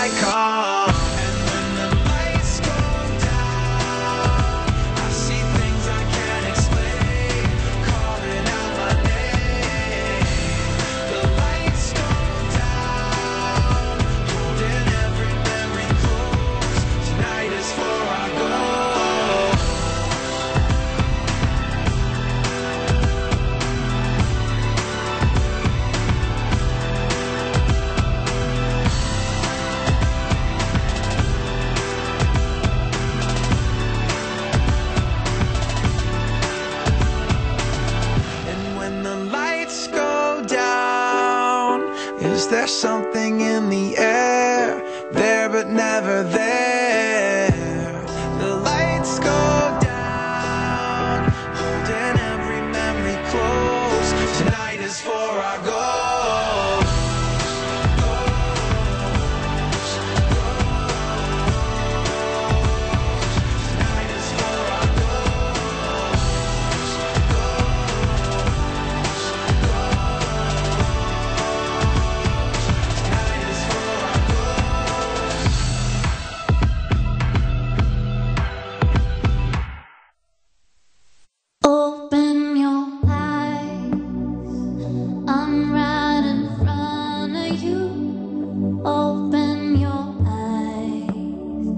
night comes. And when the lights go down, I see things I can't explain, calling out my name. The lights go down, holding every memory close. Tonight is for our goal. Is there something in the air, there but never there? The lights go down, holding every memory close. Tonight is for our goals. Tonight is for our Open your eyes, I'm right in front of you. Open your eyes,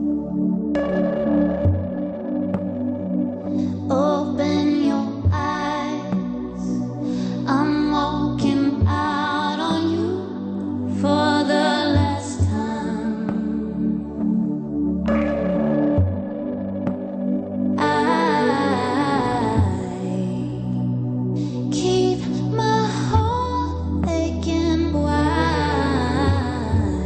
open your eyes, I'm walking out on you for the last time. Keep my heart aching. Why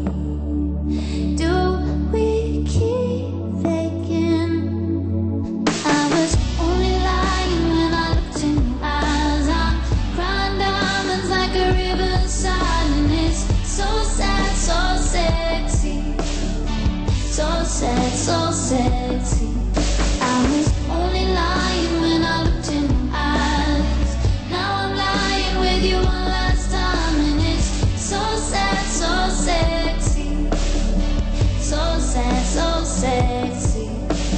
do we keep faking? I was only lying when I looked in your eyes. I'm crying diamonds like a river inside, and it's so sad, so sexy, so sad, so sexy. I was only lying when I looked in your eyes. Now I'm lying with you one last time, and it's so sad, so sexy, so sad, so sexy.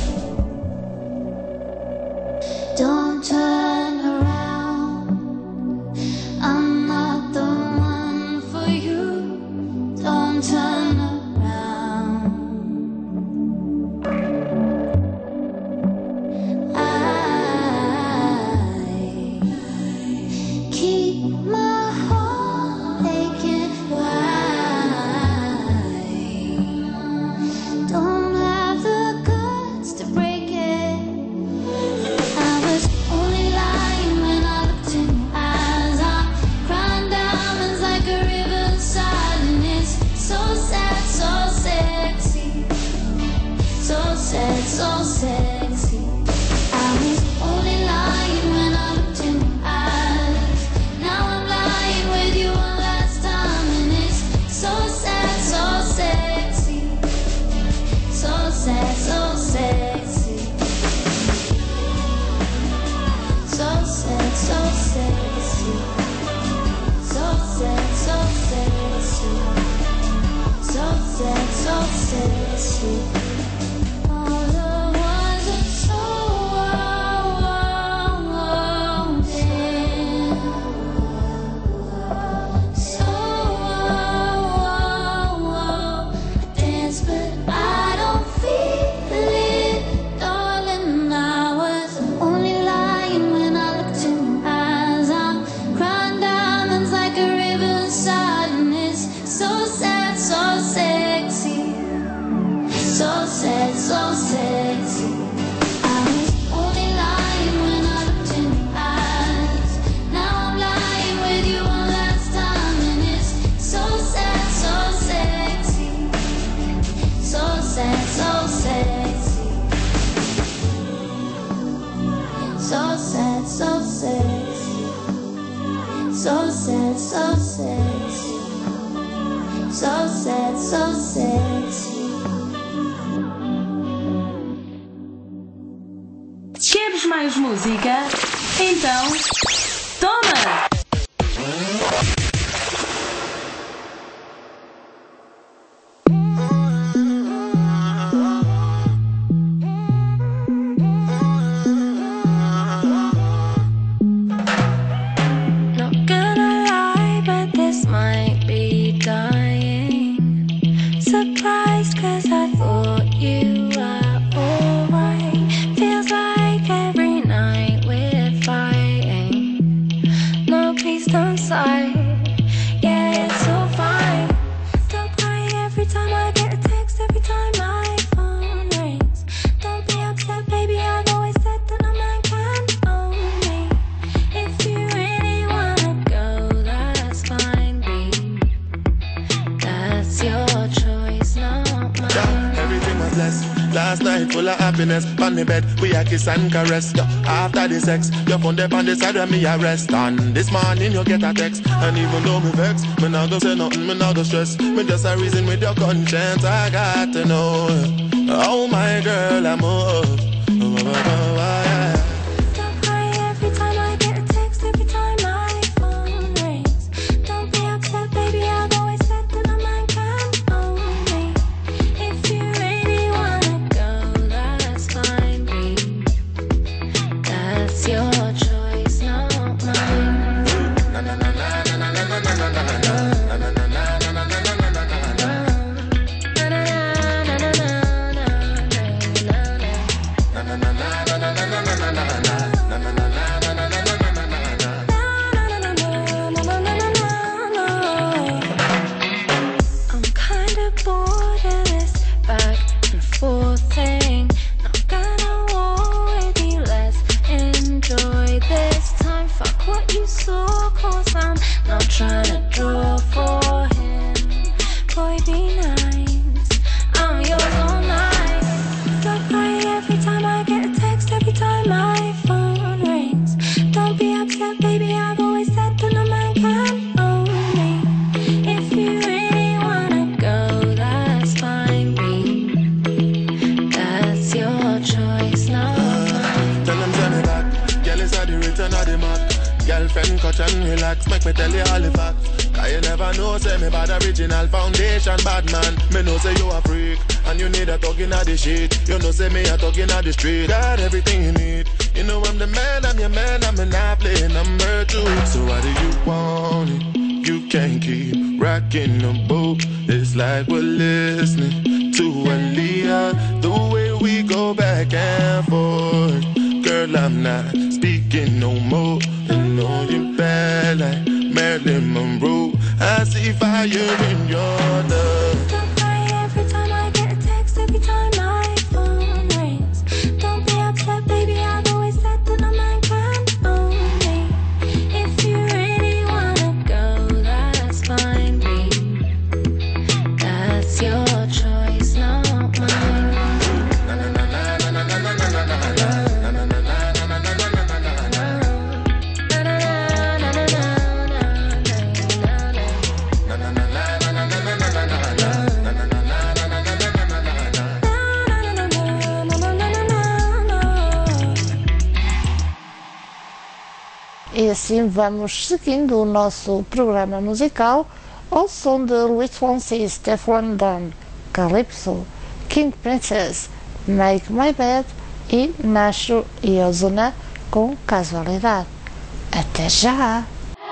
Don't turn around, I'm not the one for you. Don't turn around. Keep my heart aching. Why don't have the guts to break it? I was only lying when I looked in your eyes. I'm crying diamonds like a river inside, and it's so sad, so sexy, so sad, so sexy. I was only lying when I looked in your eyes. Now I'm lying with you one last time, and it's so sad, so sexy, so sad, so sexy, so sad, so sexy, so sad, so sexy, so sad, so sexy. All the ones that so dance, but I don't feel it, darling. I was only lying when I looked in your eyes. I'm crying diamonds like a river inside, and it's so sad, so sexy, so sad, so sexy. I was only lying when I looked in your eyes. Now I'm lying with you one last time, and it's so sad, so sexy, so sad, so sexy, so sad, so sexy, so sad, so sexy, so sad, so sexy. Queres mais música? Então, toma! please don't sigh. Yeah, it's so fine. Don't cry every time I get a text, every time my phone rings. Don't be upset, baby, I've always said that no man can own me. If you really wanna go, that's fine, babe. That's your choice, not mine. Yeah, everything was blessed. Last night full of happiness. On the bed, we a kiss and caress. Yeah, after the sex, you found up on the side of me arrest. And this morning you get a text. And even though me vex, me not gonna say nothing, me not gonna stress. Me just a reason with your conscience. I got to know. Oh my girl, I'm up. Yeah. Don't cry every time I get a text, every time my phone rings. Don't be upset, baby, I've always said that no man can own me. If you really wanna go, that's fine, babe. That's your choice, not mine. I'm kinda bored of this back and forth thing. Not gonna war with you, let's enjoy this time. Fuck what you saw, cause I'm not trying to draw for him. Boy, be nice, I'm yours all night. Don't cry every time I get a text, every time my phone rings. Don't be upset, baby, I've always said that no man can own me. If you really wanna go, that's fine, babe. That's your choice, not mine. Tell them send me back. Girl, it's at the return of the Mac. Girlfriend, catch and relax. Make me tell you all the facts. Cause you never know, say me bad original foundation, bad man. Me know say you a freak. And you need a talking at the shit. You know say me a talking at the street. Got everything you need. You know I'm the man, I'm your man, I'm not playing number two. So why do you want it? You can't keep rocking the boat. It's like we're listening to Aaliyah. The way we go back and forth. Girl, I'm not speaking no more. I know you bad like Marilyn Monroe. I see fire in your love. Don't cry every time I get a text, every time my phone rings. Don't be upset, baby, I've always said that no man can own me. If you really wanna go, that's fine, babe. That's your choice, not mine. E assim vamos seguindo o nosso programa musical ao som de Luís Fonsi e Stefflon Don, Calypso, King Princess, Make My Bed e Nacho e Ozuna com Casualidade. Até já!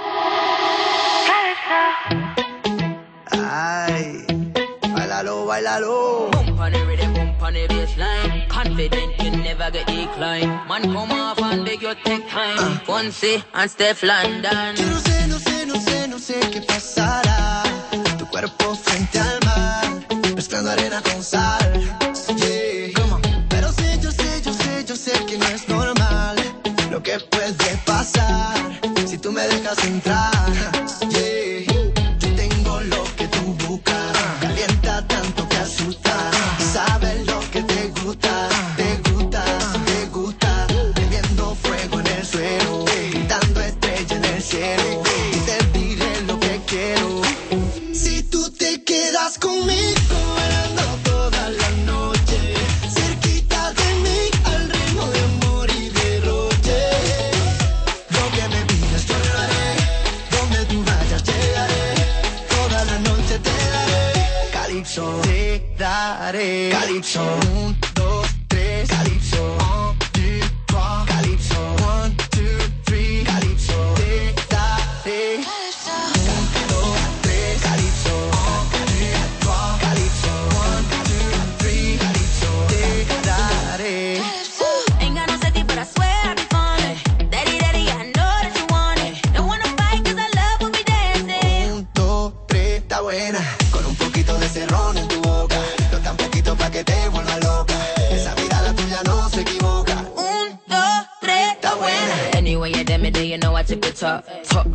Ay, bailalo, bailalo. Bump on the rhythm, bump on the bassline. Confident you never get decline. Man come off and beg you take time. Fonsi and Stefflon Don. Yo no sé, no sé, no sé, no sé qué pasará. Tu cuerpo frente al mar, mezclando arena con sal. Yeah. Pero sé, yo sé, yo sé, yo sé que no es normal lo que puede pasar si tú me dejas entrar. Yeah. Yo tengo lo que tú buscas, calienta tanto que asusta. Sabes lo que te gusta, te gusta, te gusta. Prendiendo fuego en el suelo, dando estrella en el cielo. Y te diré lo que quiero. Si tú te quedas conmigo, bailando toda la noche, cerquita de mí, al ritmo de amor y derroche. Lo que me pidas yo lo haré, donde tú vayas llegaré, toda la noche te daré. Calypso, te daré. Calypso, 1, 2, 3, Calypso, 1, 2, 3, Calypso, 1, 2, 3, Calypso, te daré. 1, 2, 3, Calypso, 1, 2, 3, Calypso, 1, 2, 3, Calypso, te daré. Ain't got no safety, but I swear I be falling. Daddy, daddy, I know that you want it. Don't wanna fight,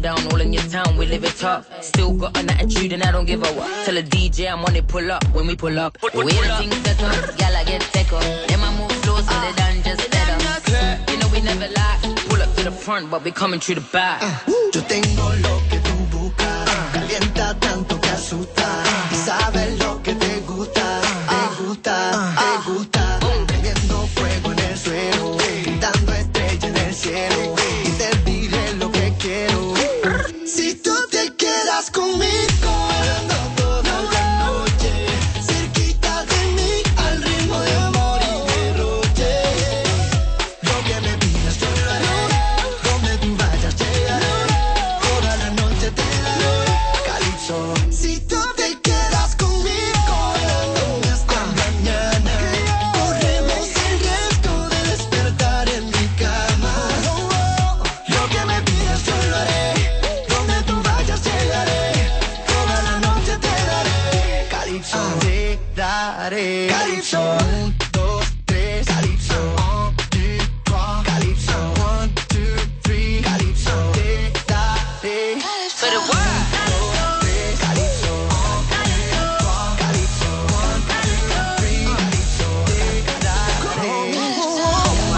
down all in your town, we live it tough. Still got an attitude and I don't give a what. Tell a DJ I'm on it, pull up when we pull up. The way the things set up, y'all I get tech up. Them I move slow so they done just better. You know we never lie. Pull up to the front, but we coming through the back. Yo tengo lo que tú buscas, calienta tanto que asusta, y sabes lo que te gusta, te gusta, te gusta. Prendiendo fuego en el suelo, pintando estrellas en el cielo, y te diré lo que quiero. Si tú te quedas conmigo, bailando toda la noche, cerquita de mí, al ritmo de amor y derroche. Lo que me pidas yo lo haré, donde tú vayas llegaré, toda la noche te daré calipso. Si tú te quedas conmigo, bailando hasta mañana, corremos el riesgo de despertar en mi cama. Lo que me pidas yo lo haré, donde tú vayas llegaré, toda la noche te daré calipso. Te daré calipso. 1, 2, 3, calipso. 1, 2, 3, calipso. 1, 2, 3, calipso. Te daré For the world. 1, 2, 3, calipso. 1, 2, 3, calipso. 1, 2, 3, calipso. Te daré.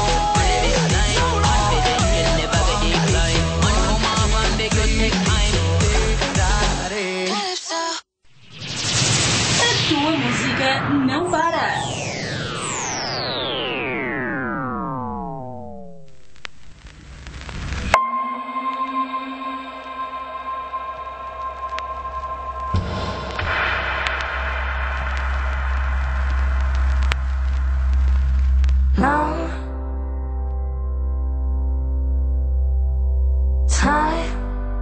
A tua música não para. Long time,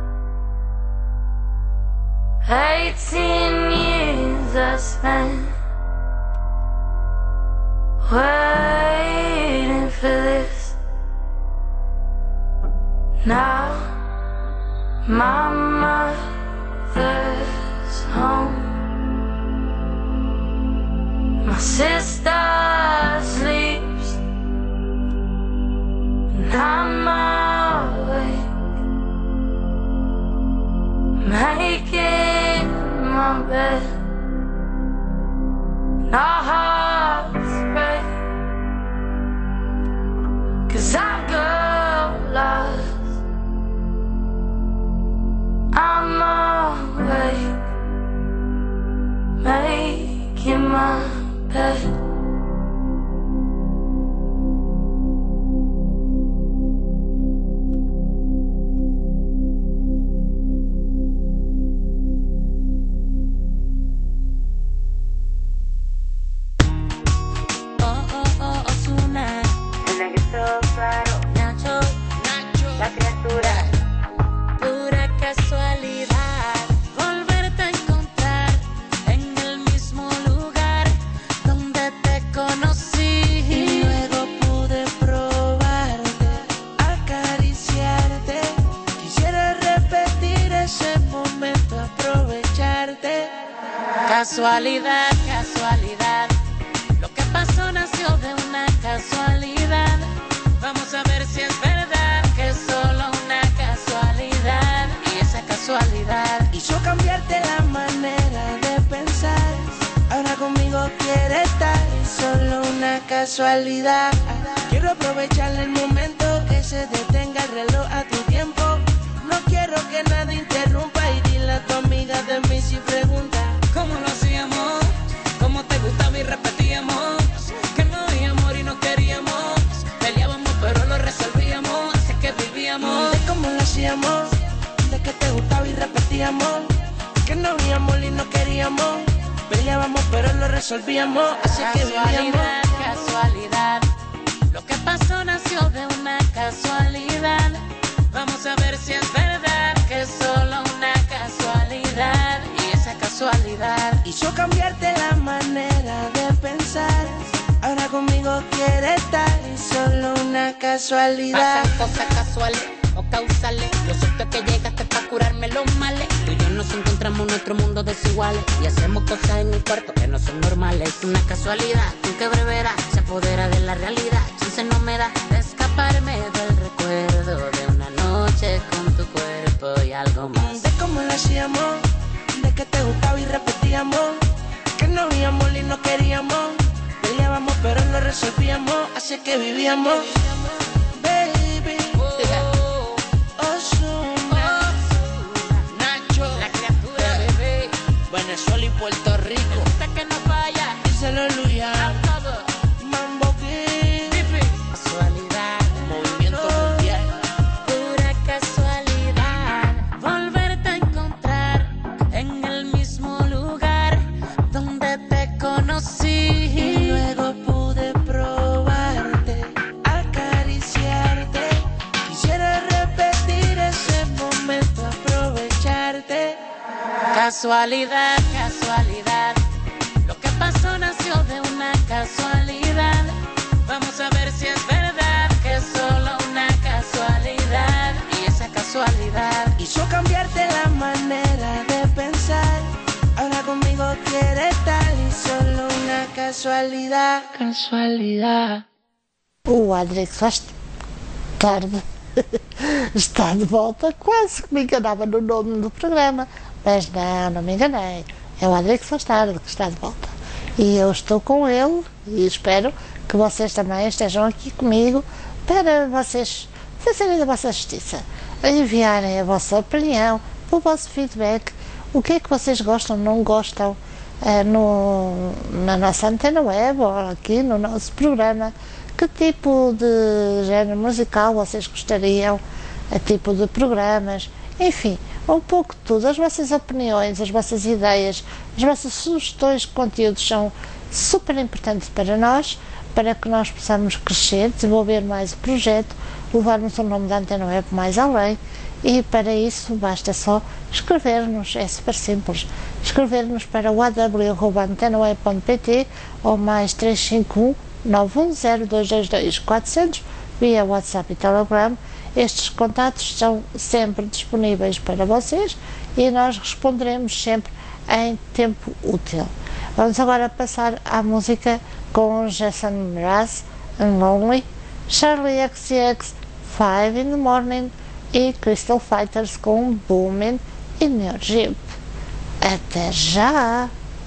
18 years I spent waiting for this. Now my mother's home, my sister sleeps, and I'm awake, making my bed. And our hearts break, 'cause I go lost. I'm awake, making my bed. Ozuna, Nacho, la criatura. Pura casualidad volverte a encontrar en el mismo lugar donde te conocí, y luego pude probarte, acariciarte. Quisiera repetir ese momento, aprovecharte. Casualidad, casualidad, lo que pasó nació de una casualidad. Vamos a ver si es verdad que es solo una casualidad. Y esa casualidad hizo cambiarte la manera de pensar. Ahora conmigo quiere estar, es solo una casualidad. Quiero aprovechar el momento, que se detenga el reloj a tu tiempo. No quiero que nada interrumpa, y dile a tu amiga de mí si pregunta cómo lo hacíamos, cómo te gustaba y repetíamos, que no había amor y no queríamos, peleábamos pero lo resolvíamos, así que vivíamos. De cómo lo hacíamos, de que te gustaba y repetíamos, que no había amor y no queríamos, peleábamos pero lo resolvíamos, así que vivíamos. Casualidad, lo que pasó nació de una casualidad. Vamos a ver si es verdad que es solo una casualidad. Y esa casualidad hizo cambiarte la manera de pensar. Ahora conmigo quiere estar, y solo una casualidad. Pasan cosas casuales o causales. Lo cierto es que llegaste para curarme los males. Tú y yo nos encontramos en nuestro mundo desiguales, y hacemos cosas en el cuarto que no son normales. Es una casualidad, tú que brevedad se apodera de la realidad. Chance no me da de escaparme del recuerdo de una noche con tu cuerpo. tiempo y algo más. De cómo lo hacíamos, de que te gustaba y repetíamos, que no veíamos y no queríamos, peleábamos pero lo resolvíamos, así que vivíamos. Baby, Ozuna, Nacho, La criatura, bebé. Venezuela y Puerto Rico, Hasta que no vaya. díselo Luya, A todo. Mambo King, Casualidad. movimiento mundial. Pura casualidad. Volverte a encontrar en el mismo lugar donde te conocí. Y luego pude probarte, acariciarte. Quisiera repetir ese momento, aprovecharte. Casualidad, casualidad. Lo que pasó nació de una casualidad. Vamos a ver si es verdad que es solo una casualidad. Y esa casualidad Hizo cambiarte la manera de pensar. Ahora conmigo quiere estar y solo una casualidad. Casualidad. O Adrix faz tarde. Está de volta, quase que me enganava no nome do programa, mas não me enganei. É o Adrix faz tarde que está de volta. E eu estou com ele e espero que vocês também estejam aqui comigo para vocês fazerem da vossa justiça, enviarem a vossa opinião, o vosso feedback, o que é que vocês gostam, não gostam na nossa antena web ou aqui no nosso programa. Que tipo de género musical vocês gostariam, a tipo de programas, enfim, um pouco de tudo, as vossas opiniões, as vossas ideias, as vossas sugestões de conteúdos são super importantes para nós, para que nós possamos crescer, desenvolver mais o projeto, levarmos o nome da Antena Web mais além, e para isso basta só escrever-nos, é super simples, escrever-nos para o aw@antenaweb.pt ou mais 351 910222400 via WhatsApp e Telegram. Estes contatos são sempre disponíveis para vocês e nós responderemos sempre em tempo útil. Vamos agora passar à música com Jason Mraz, Unlonely, Charlie XCX, 5 in the Morning e Crystal Fighters com Booming in Your Jeep. Até já!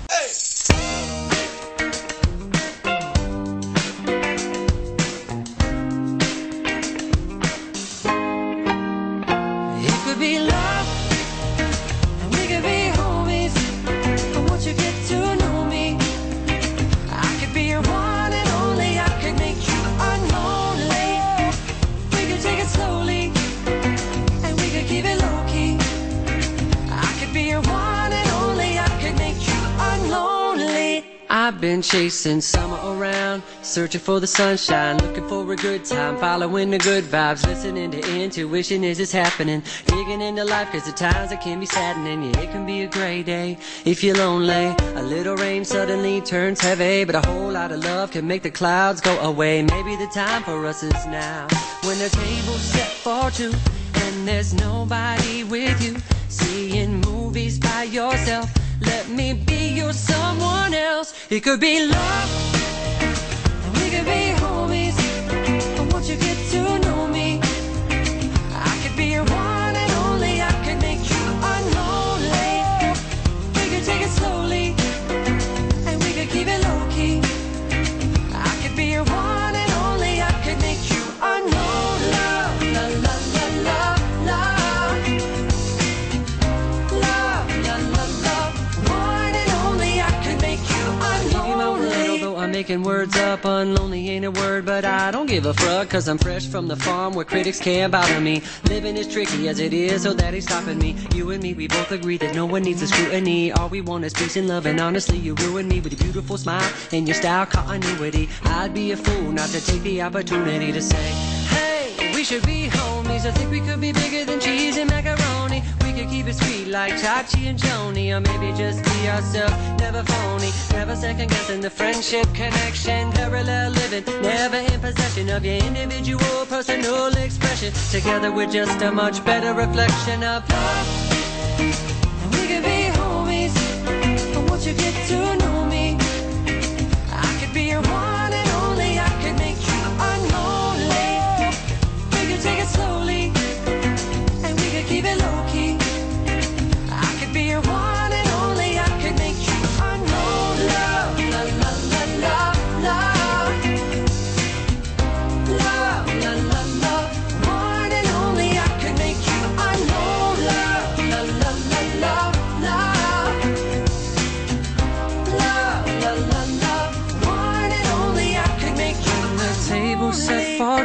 Be love, and we could be homies. But once you get to know me, I could be your one and only. I could make you unlonely. We could take it slowly, and we could keep it low key. I could be your one and only. I could make you unlonely. I've been chasing summer around, searching for the sunshine, looking for a good time, following the good vibes, listening to intuition as it's happening, digging into life cause at times it can be saddening. Yeah, it can be a gray day if you're lonely. A little rain suddenly turns heavy, but a whole lot of love can make the clouds go away. Maybe the time for us is now, when the table's set for two and there's nobody with you, seeing movies by yourself. Let me be your someone else. It could be love, and we could be homies. But once you get to know me, I could be your one and only. I could make you unlonely. We could take it slowly, and we could keep it low key. I could be your one and only. I could make you unlonely. Love, la la la la la. Love, la la la. One and only. I could make you unlonely. Although I'm making words up, unlonely ain't a word, but I don't give a fuck, cause I'm fresh from the farm where critics can't bother me. Living is tricky as it is, so that ain't stopping me. You and me, we both agree that no one needs a scrutiny. All we want is peace and love, and honestly, you ruin me with your beautiful smile and your style continuity. I'd be a fool not to take the opportunity to say, hey, we should be homies. I think we could be bigger than cheese and macaroni. We could keep it sweet like Chachi and Joni, or maybe just be ourselves, never phony, never second guessing the friendship connection, parallel living, never in possession of your individual personal expression. Together we're just a much better reflection of love. And we could be homies, but once you get to know me, I could be your one and only. I could make you unlonely. We could take it slowly, and we could keep it low key.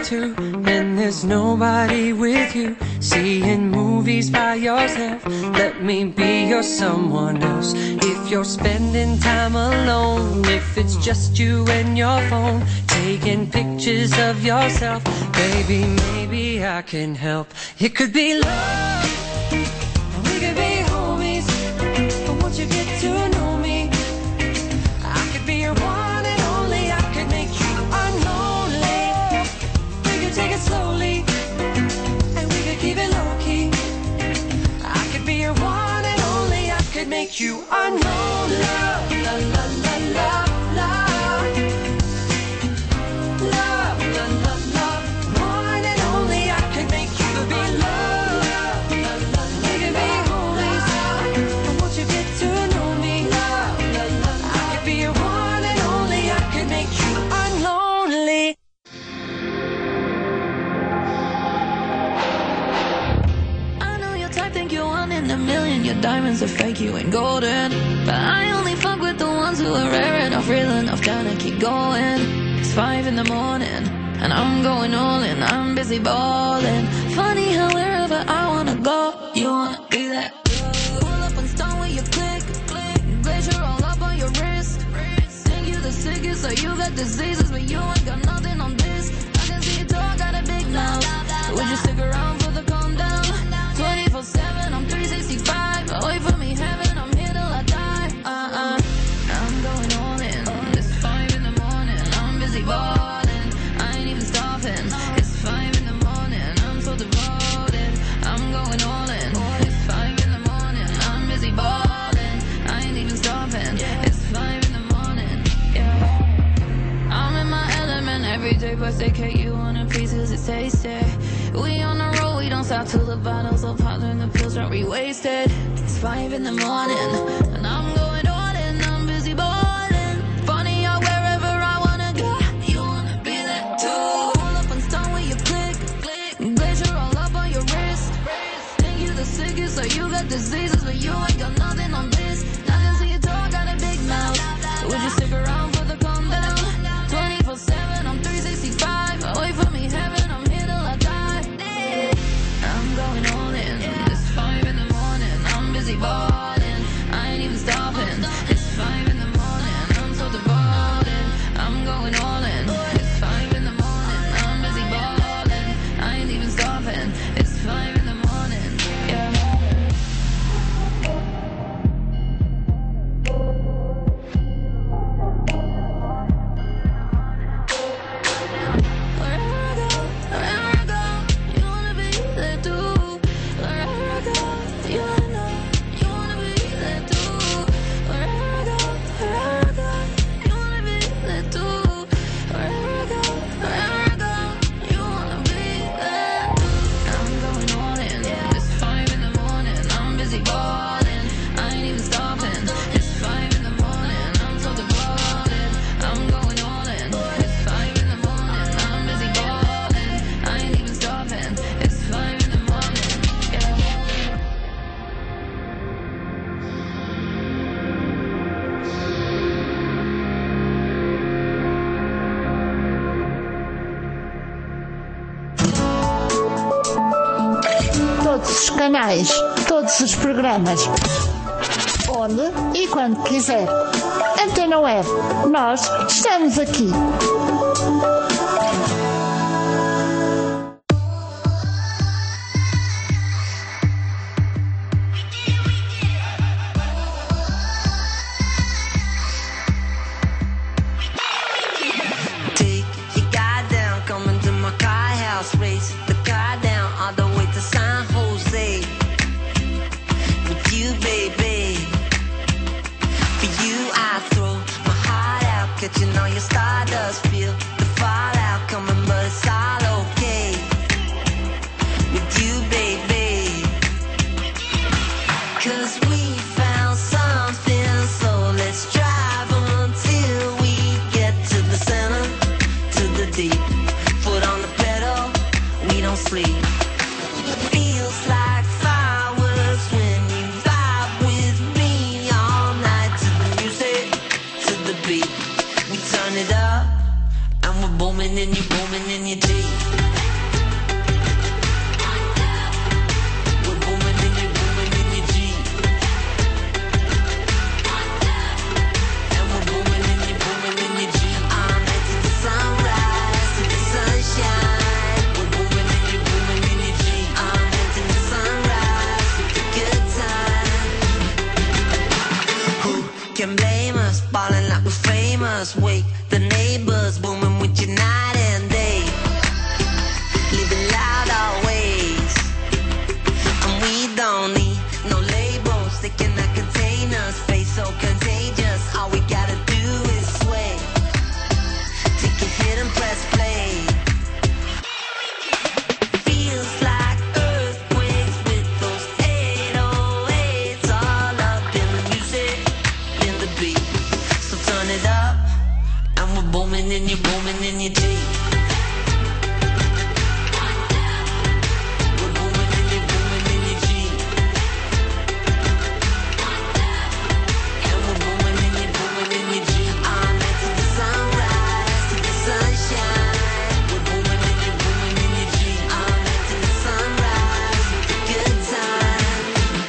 to, and there's nobody with you. Seeing movies by yourself, let me be your someone else. If you're spending time alone, if it's just you and your phone, taking pictures of yourself, baby, maybe I can help. It could be love, or we could be homies, but once you get to know me, I could be your one and only. I could make you unlonely. We could take it slowly, and we could keep it low-key. I could be your one and only. I could make you unlonely. Love, la, la, la, love, love. Love, la, la, love. One and only. I could make you be love. Love, la, la, we could be homies, but once you get to know me, love, la, la, I could be your one and only. I could make you unlonely. I know your type, think you're one in a million. Your diamonds are fake, you ain't golden. But I only fuck with the ones who are rare enough, real enough, down to keep going. It's 5 in the morning, and I'm going all in. I'm busy balling. Funny how wherever I wanna go, you wanna be that. Pull up and start with your click, click. Glacier all up on your wrist. Think you the sickest, or you got diseases, but you ain't got nothing on this. I can see your dog got a big mouth. Would you stick around for the calm down? 24/7, I'm 365. Wait for me, heaven, I'm here till I die. I'm going all in. It's 5 in the morning, I'm busy balling. I ain't even stopping. It's 5 in the morning, I'm so devoted. I'm going all in. It's 5 in the morning, I'm busy balling. I ain't even stopping. It's 5 in the morning, yeah. I'm in my element every day, but they take you on a piece 'cause it's tasty. We on the road, we don't stop till the bottles are popped and the pills are re-wasted. It's 5 in the morning, and I'm going all in, I'm busy balling. Funny how wherever I wanna go, you wanna be there too. Pull up and start with your click, click. Glacier all up on your wrist. Think you the sickest, or you got diseases, but you ain't got nothing on this. I can see your dog got a big mouth. Would you stick around for the calm down? 24/7, I'm 365. Wait for me, heaven, I'm here till I die. I'm going all in. It's 5 in the morning, I'm busy balling. I ain't even stopping. It's 5 in the morning, I'm so devoted. I'm going all in. It's 5 in the morning, I'm busy balling. I ain't even stopping. It's 5 in the morning, yeah. Wherever I go, you wanna be there too. Wherever I go, you know, you wanna be there too. Wherever I go, you wanna be there too. Wherever I go, you wanna be there too. I'm going all in. It's 5 in the morning, I'm busy balling. I ain't even stopping. It's 5 in the morning, I'm so devoted. I'm going all in. It's 5 in the morning, I'm busy balling. I ain't even stopping. It's 5 in the morning, yeah. Todos os canais, todos os programas, onde e quando quiser. Antena Web, nós estamos aqui. Take your guy down, coming to my car house, race the car down all the way to San Jose. With you, baby. For you, I throw my heart out, catching all your stardust. Feel the fallout coming, but it's all okay. With you, baby. 'Cause we found something, so let's drive until we get to the center, to the deep. Foot on the pedal, we don't sleep. Feels like fireworks when you vibe with me all night to the music, to the beat. We turn it up, and we're booming and you deep. can blame us, ballin' like we're famous. Wake the neighbors, booming with you night and day. Living loud always, and we don't need no labels. They cannot contain us, face so contagious. All we gotta do is sway. Take a hit and press play. Feels like earthquakes with those 808s all up in the music, in the beat. So turn it up, and we're booming in your Jeep. We're booming in your Jeep. And we're booming in your Jeep. On to the sunrise, to the sunshine. We're booming in your Jeep. On to the sunrise, with a good time.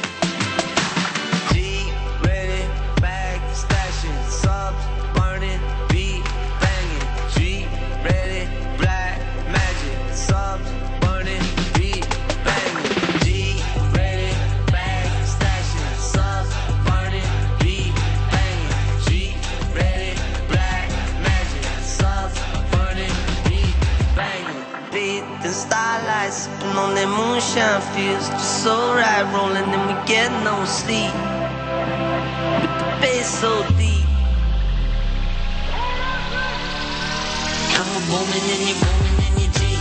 Jeep ready, bag stashing, subs burning, beat banging. Jeep ready, black magic, subs burning, beat banging. Jeep ready, bag stashing, subs burning, beat banging. Jeep ready, black magic, subs burning, beat banging. Beat the starlight, sipping on that moonshine, feels just so right, rolling and we get no sleep. With the bass so deep, and we're booming in your Jeep.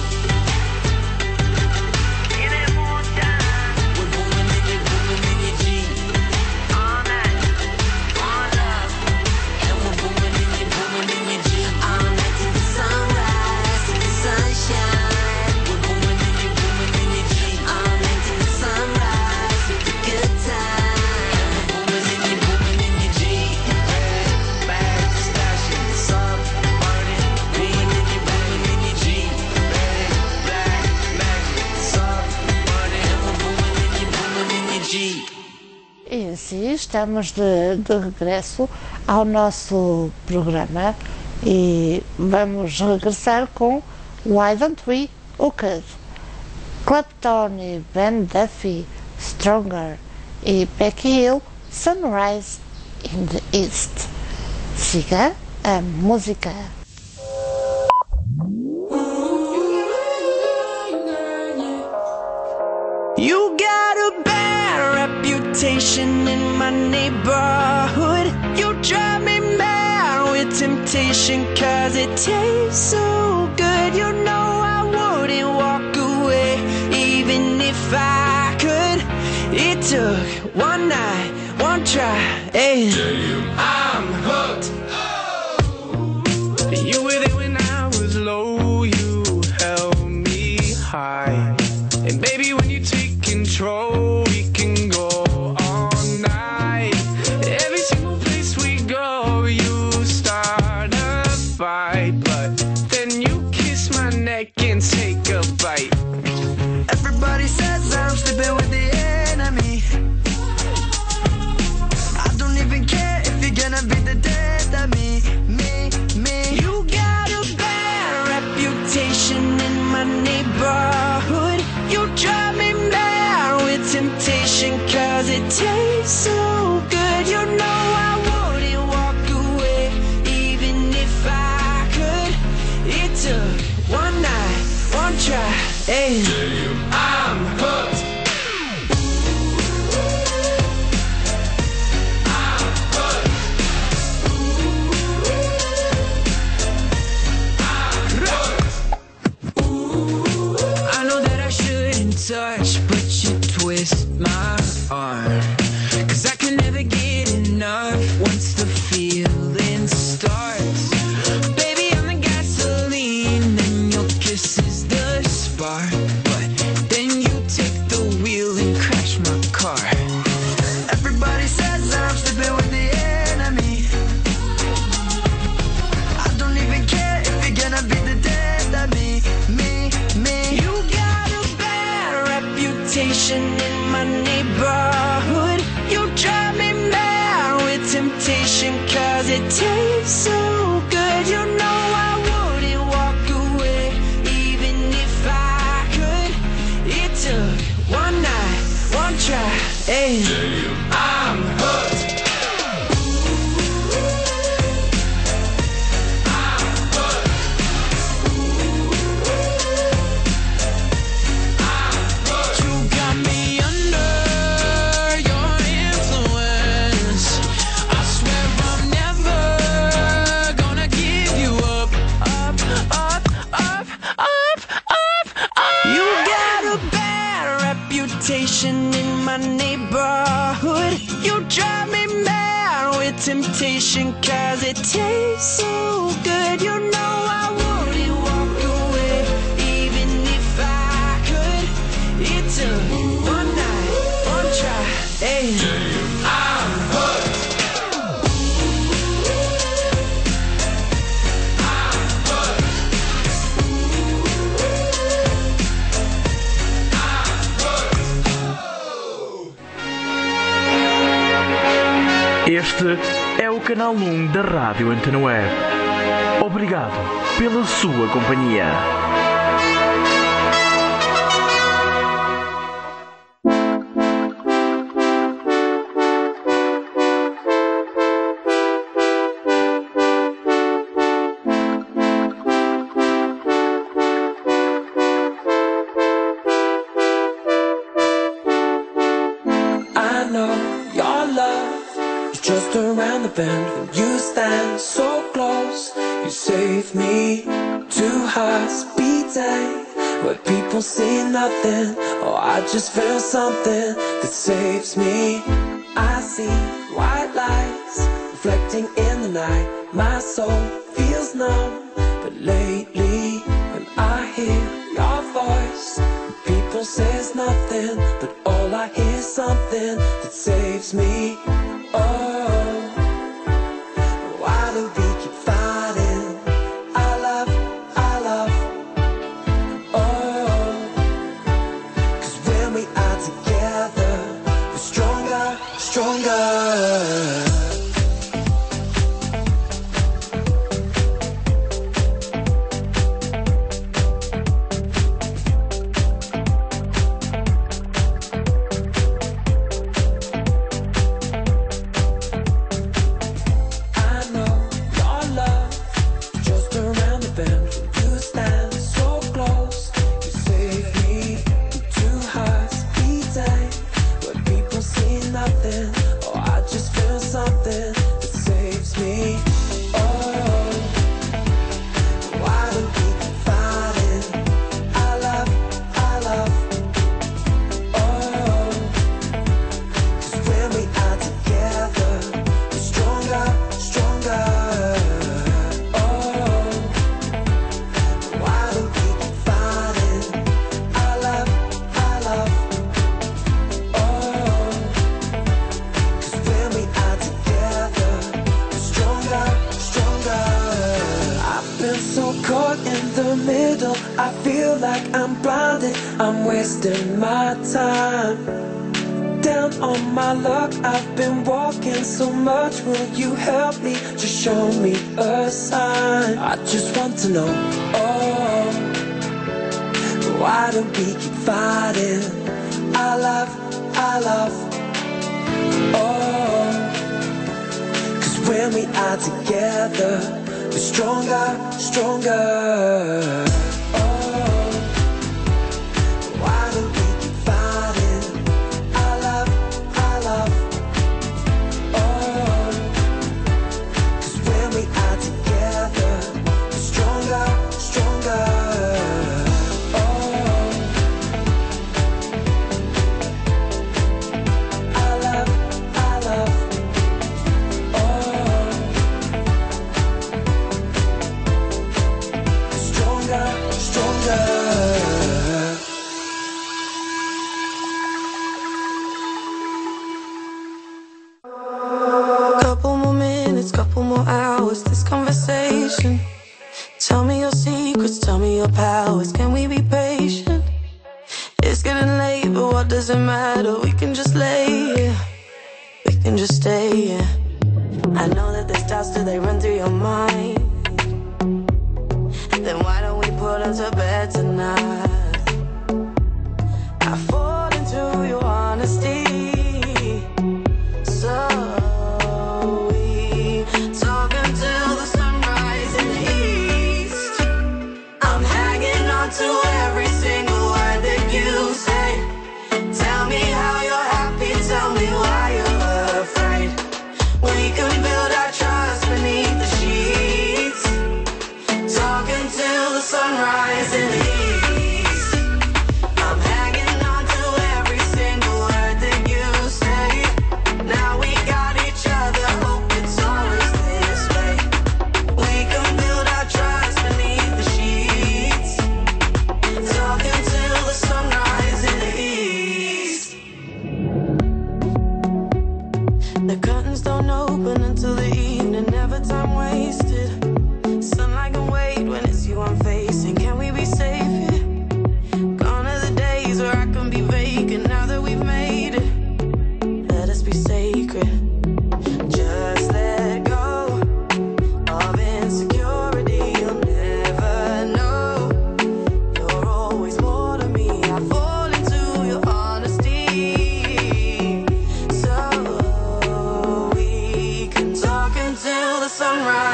We're booming in your Jeep. All night, all up, and we're booming in your Jeep. All night to the sunrise, to the sunshine. We're booming in your Jeep. All night to the sunrise, with a good time. And we're booming in your Jeep. Bag stashing, subs burning, beat in your Jeep. Black magic, subs burning, and we're booming in your Jeep. E assim estamos de regresso ao nosso programa e vamos regressar com Why Don't We Hooked, Clapton e Ben Duffy, Stronger e Becky Hill, Sunrise in the East. Siga a música. You got a bad reputation in my neighborhood. You drive me mad with temptation, cause it tastes so good. You know I wouldn't walk away, even if I could. It took one night, one try, and I'm hooked. You were there when I was low, you held me high. And baby, when you take control, we can go all night. Every single place we go, you start a fight, but then you kiss my neck and take a bite. Everybody says I'm sleeping with the enemy. I don't even care if you're gonna be the death of me. You got a bad reputation in my neighborhood. You drive me mad with temptation, cause it tastes so good. You know I wouldn't walk away, even if I could. It took one night, one try, and I'm hooked. I know that I shouldn't touch, but you twist my arm. Cause I can never get enough once the feeling starts. Baby, I'm the gasoline and your kiss is the spark. But then you take the wheel and crash my car. Everybody says I'm sleeping with the enemy. I don't even care if you're gonna be the death of me. You got a bad reputation in my neighborhood. You drive me mad with temptation, cause it tastes so good. You know I wouldn't walk away, even if I could. It took one night, one try, and I'm hooked. neighborhood. You drive me mad with temptation, cause it tastes so good. You know I wouldn't walk away, even if I could. It took one night, one try, hey. I'm hooked. Este é o canal 1 da Rádio Antena Web. Obrigado pela sua companhia. I know your love is just around the bend. When you stand so close, you save me. Two hearts beating, where people see nothing. Oh, I just feel something that saves me. I see white lights reflecting in the night. My soul feels numb, but lately when I hear your voice, people says nothing, but all I hear is something that saves me. Oh, why do we keep fighting? I love. Oh, 'cause when we are together, we're stronger. I'm wasting my time. Down on my luck, I've been walking so much. Will you help me? Just show me a sign. I just want to know, oh, why do we keep fighting? I love, oh, 'cause when we are together, we're stronger. Couple more minutes, couple more hours, this conversation. Tell me your secrets, tell me your powers. Can we be patient? It's getting late, but what does it matter? We can just lay here, we can just stay here. I know that there's doubts, do they run through your mind? Then why don't we put them to bed tonight? I fall into your honesty, so we talk until the sunrise in the east. I'm hanging on to every single word that you say. Tell me how you're happy, tell me why you're afraid. We can build our trust beneath the sheets.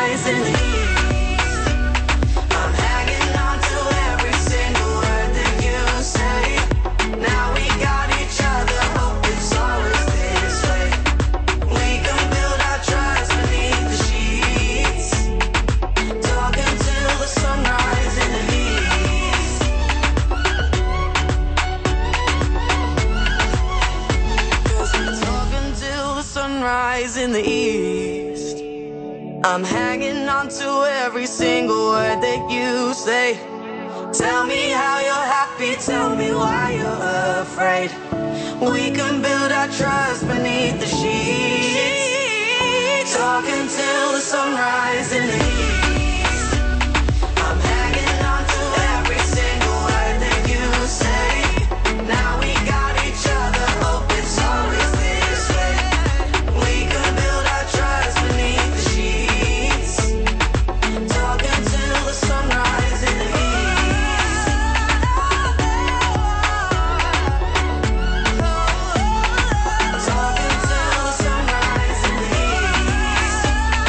sunrise in the east. I'm hanging on to every single word that you say. Now we got each other, hope it's always this way. We can build our trust beneath the sheets. Talking till the sunrise in the east. Talking till the sunrise in the east. I'm hanging on to every single word that you say. Tell me how you're happy, tell me why you're afraid. We can build our trust beneath the sheets. Talking till the sunrise in the east. I'm hanging on to every single word that you say. Now we got each other, hope it's always this way. We can build our trust beneath the sheets. Talking till the sunrise in the east. Talking till the sunrise in the east.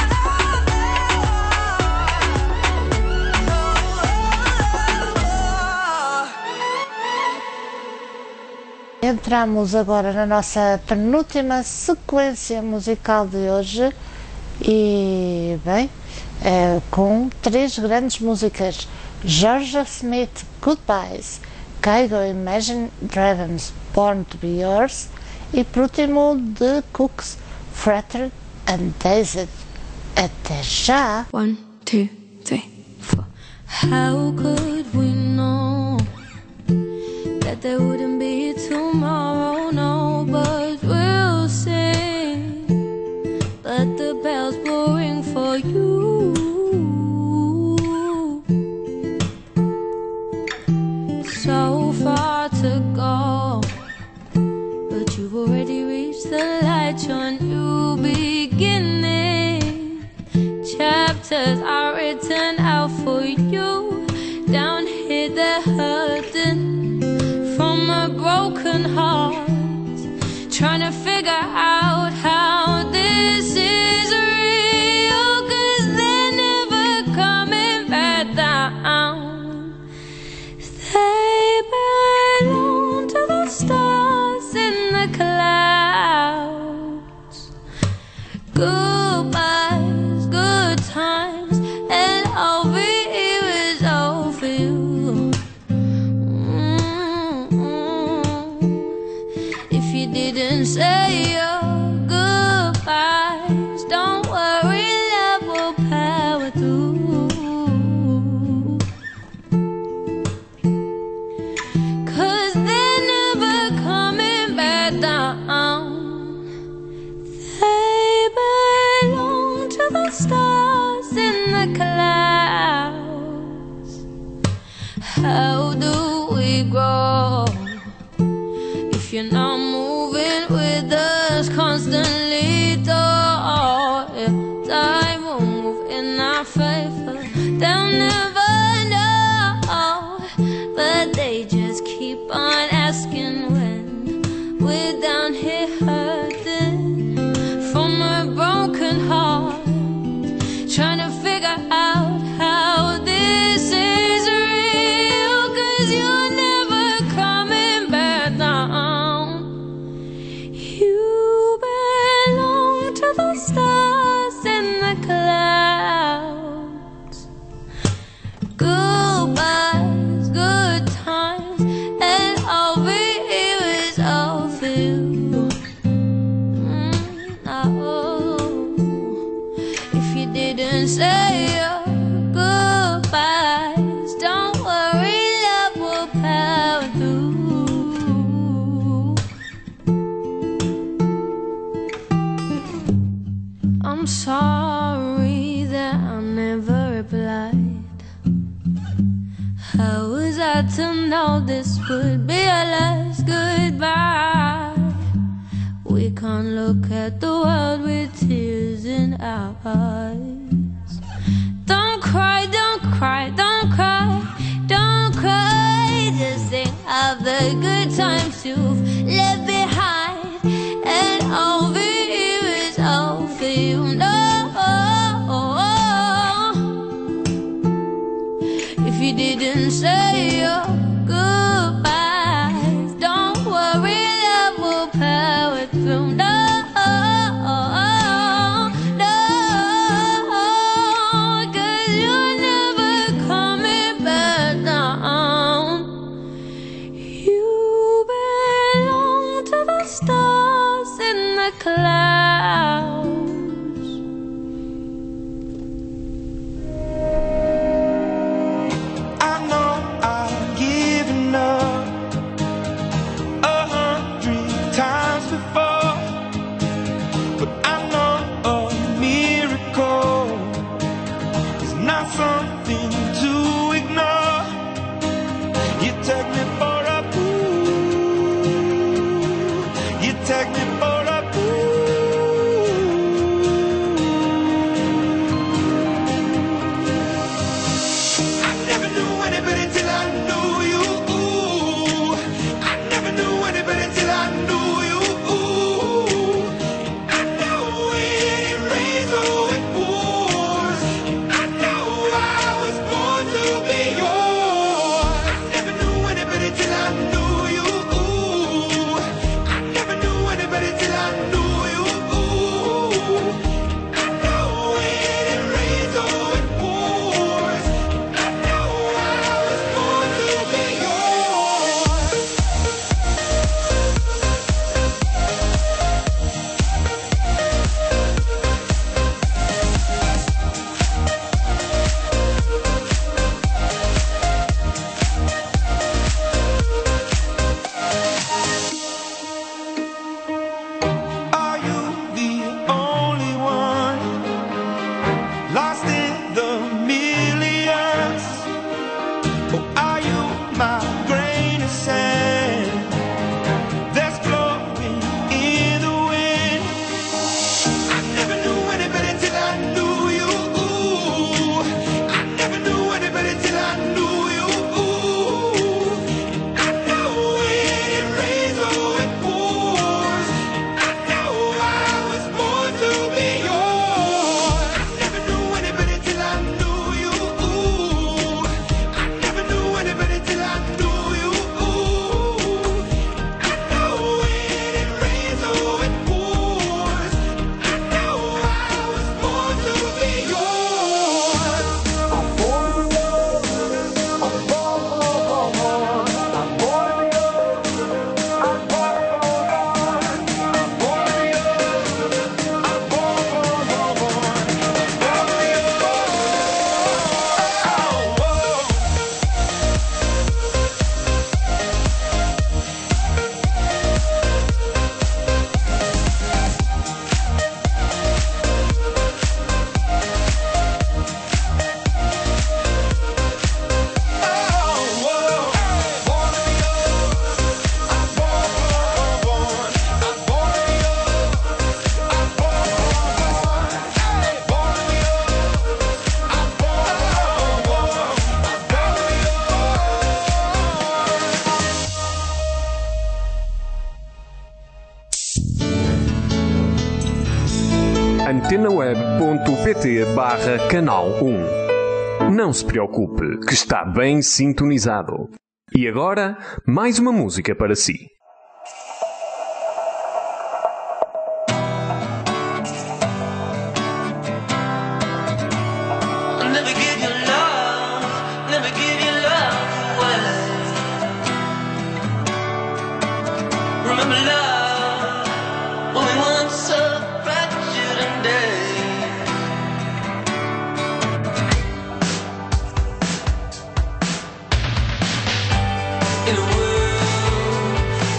Entramos agora na nossa penúltima sequência musical de hoje e, bem, com três grandes músicas: Georgia Smith, Goodbyes, Kygo, Imagine Dragons, Born to Be Yours e, por último, The Cooks, Fretted and Dazed. Até já! 1, 2, 3, 4. How could we know that there wouldn't be tomorrow? No, but we'll see. But the bells will ring for you. So far to go, but you've already reached the light. Your new beginning. Chapters are written out for you. Down here they're hurting from a broken heart, trying to figure out how this is real, 'cause they're never coming back down. They belong to the stars in the clouds. Goodbyes, good times, and I'll be here is all for you. If you didn't say your goodbyes, don't worry, love will power through. 'Cause they're never coming back down. They belong to the stars in the clouds. How do we grow if you're not moving with us constantly? Though if time will move in our favor, they'll never know. But they just keep on asking when we're down here hurting from a broken heart, trying to figure out how this is real, 'cause you're never coming back down. You belong to the stars in the clouds. Goodbyes, good times, and I'll be here is all for you. No. If you didn't say your goodbyes, don't worry, love will power through. I'm sorry that I never replied. How was I to know this would be our last goodbye? We can't look at the world with tears in our eyes. Don't cry, don't cry, don't cry, don't cry. Just think of the good times you've left behind, and over here is all for you. No, clouds. I know I've given up 100 times before, but I know a miracle is not something to ignore. You take me for a fool. You take me for a I never knew anybody till I knew you. I never knew anybody till I knew you. I know when it rains or it pours. I know I was born to be yours. I never knew anybody till I knew you. I never knew anybody till I knew you. I know when it rains or it pours. I know I was born to be yours. Are you the only one lost in the millions? Or are you my grain of sand that's blowing in the wind? I never knew anybody till I knew you. I never knew anybody till I knew you. I know when it rains or it pours. I know I was born to be yours. I never knew anybody till I knew you. I never knew anybody till I knew you. I know when it rains or it pours. I know I was born to be yours. I'm born to love. I'm born to love. I'm born to love. I'm born to love. I'm born to love. I'm born to love. antenaweb.pt/canal 1. Não se preocupe, que está bem sintonizado. E agora, mais uma música para si. Never give your love, never give your love away. Remember love, only once so fractured and day. In a world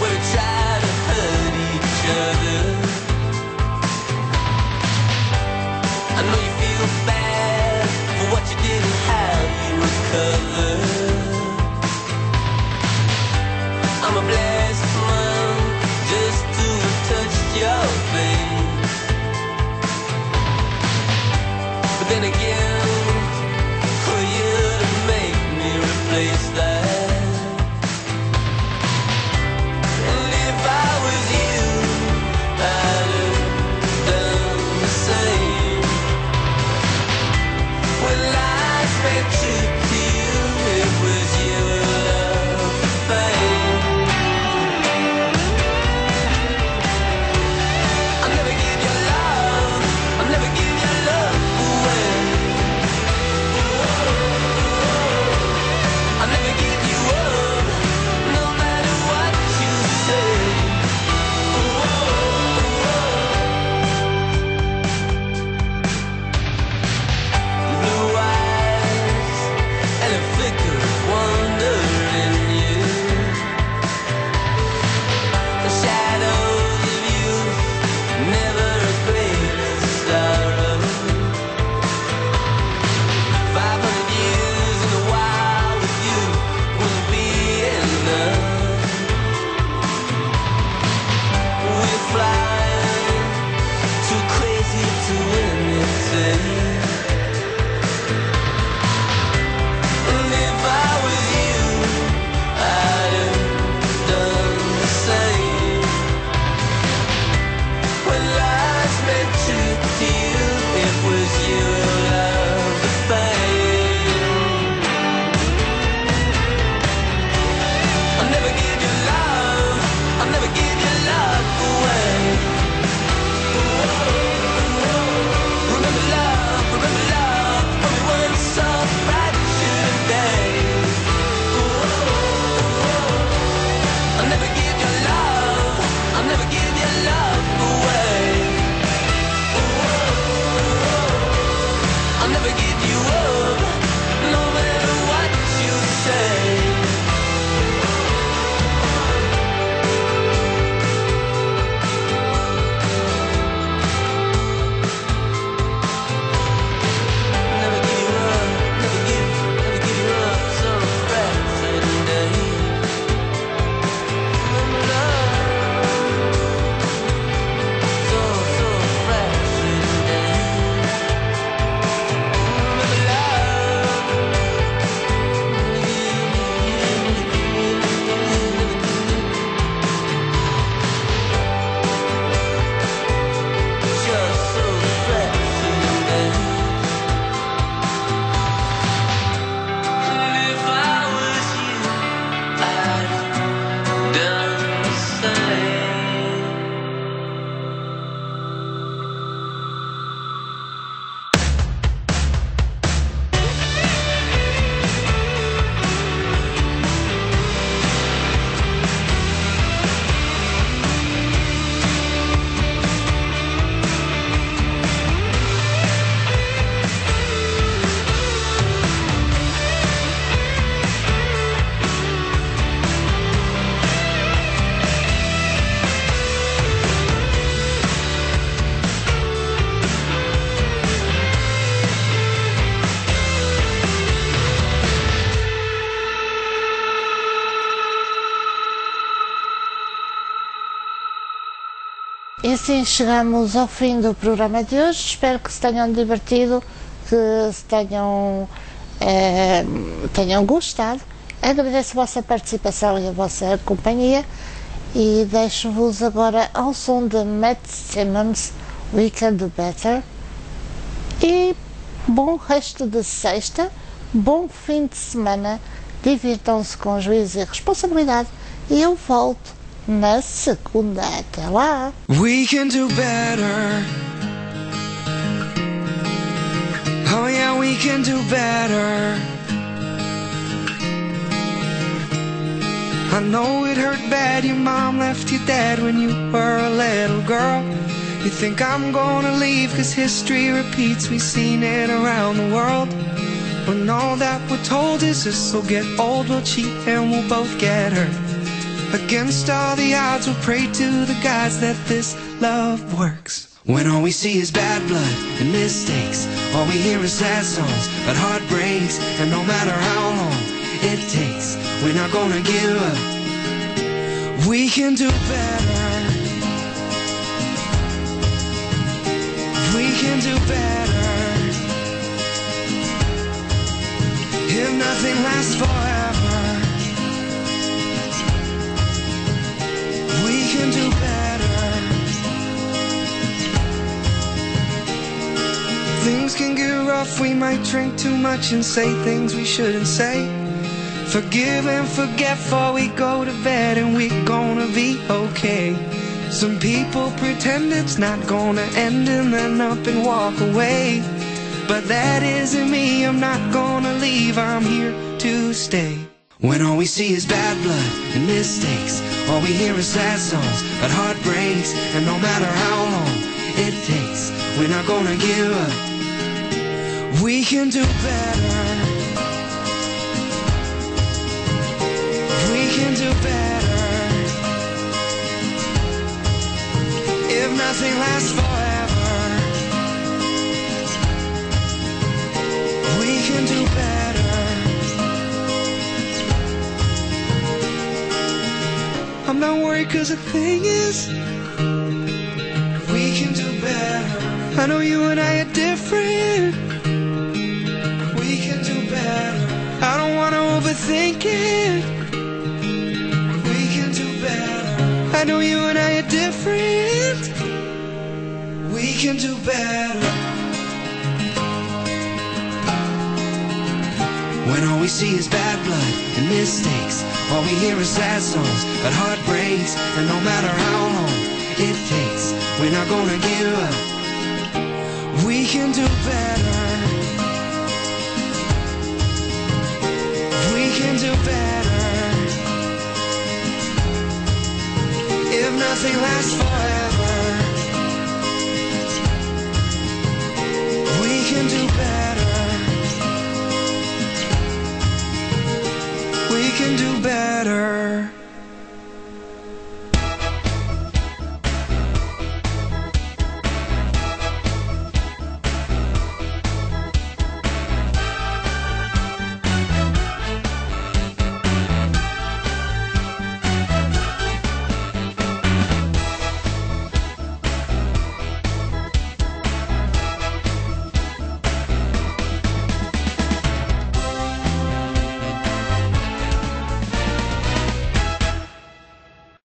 assim chegamos ao fim do programa de hoje. Espero que se tenham divertido, que se tenham gostado. Agradeço a vossa participação e a vossa companhia e deixo-vos agora ao som de Matt Simmons, We Can Do Better. E bom resto de sexta, bom fim de semana, divirtam-se com juízo e responsabilidade e eu volto na segunda. Até lá! We can do better. Oh yeah, we can do better. I know it hurt bad, your mom left you dead when you were a little girl. You think I'm gonna leave cause history repeats, we've seen it around the world. When all that we're told is this will get old, we'll cheat and we'll both get hurt. Against all the odds we'll pray to the gods that this love works. When all we see is bad blood and mistakes, all we hear is sad songs but heartbreaks. And no matter how long it takes, we're not gonna give up. We can do better. We can do better. If nothing lasts forever, we can do better. Things can get rough, we might drink too much and say things we shouldn't say. Forgive and forget before we go to bed, and we're gonna be okay. Some people pretend it's not gonna end and then up and walk away. But that isn't me, I'm not gonna leave, I'm here to stay. When all we see is bad blood and mistakes, all we hear is sad songs but heartbreaks. And no matter how long it takes, we're not gonna give up. We can do better. We can do better. If nothing lasts forever, we can do better. I'm not worried cause the thing is, we can do better. I know you and I are different. We can do better. I don't wanna overthink it. We can do better. I know you and I are different. We can do better. When all we see is bad blood and mistakes, all we hear is sad songs but heartbreaks. And no matter how long it takes, we're not gonna give up. We can do better. We can do better. If nothing lasts forever,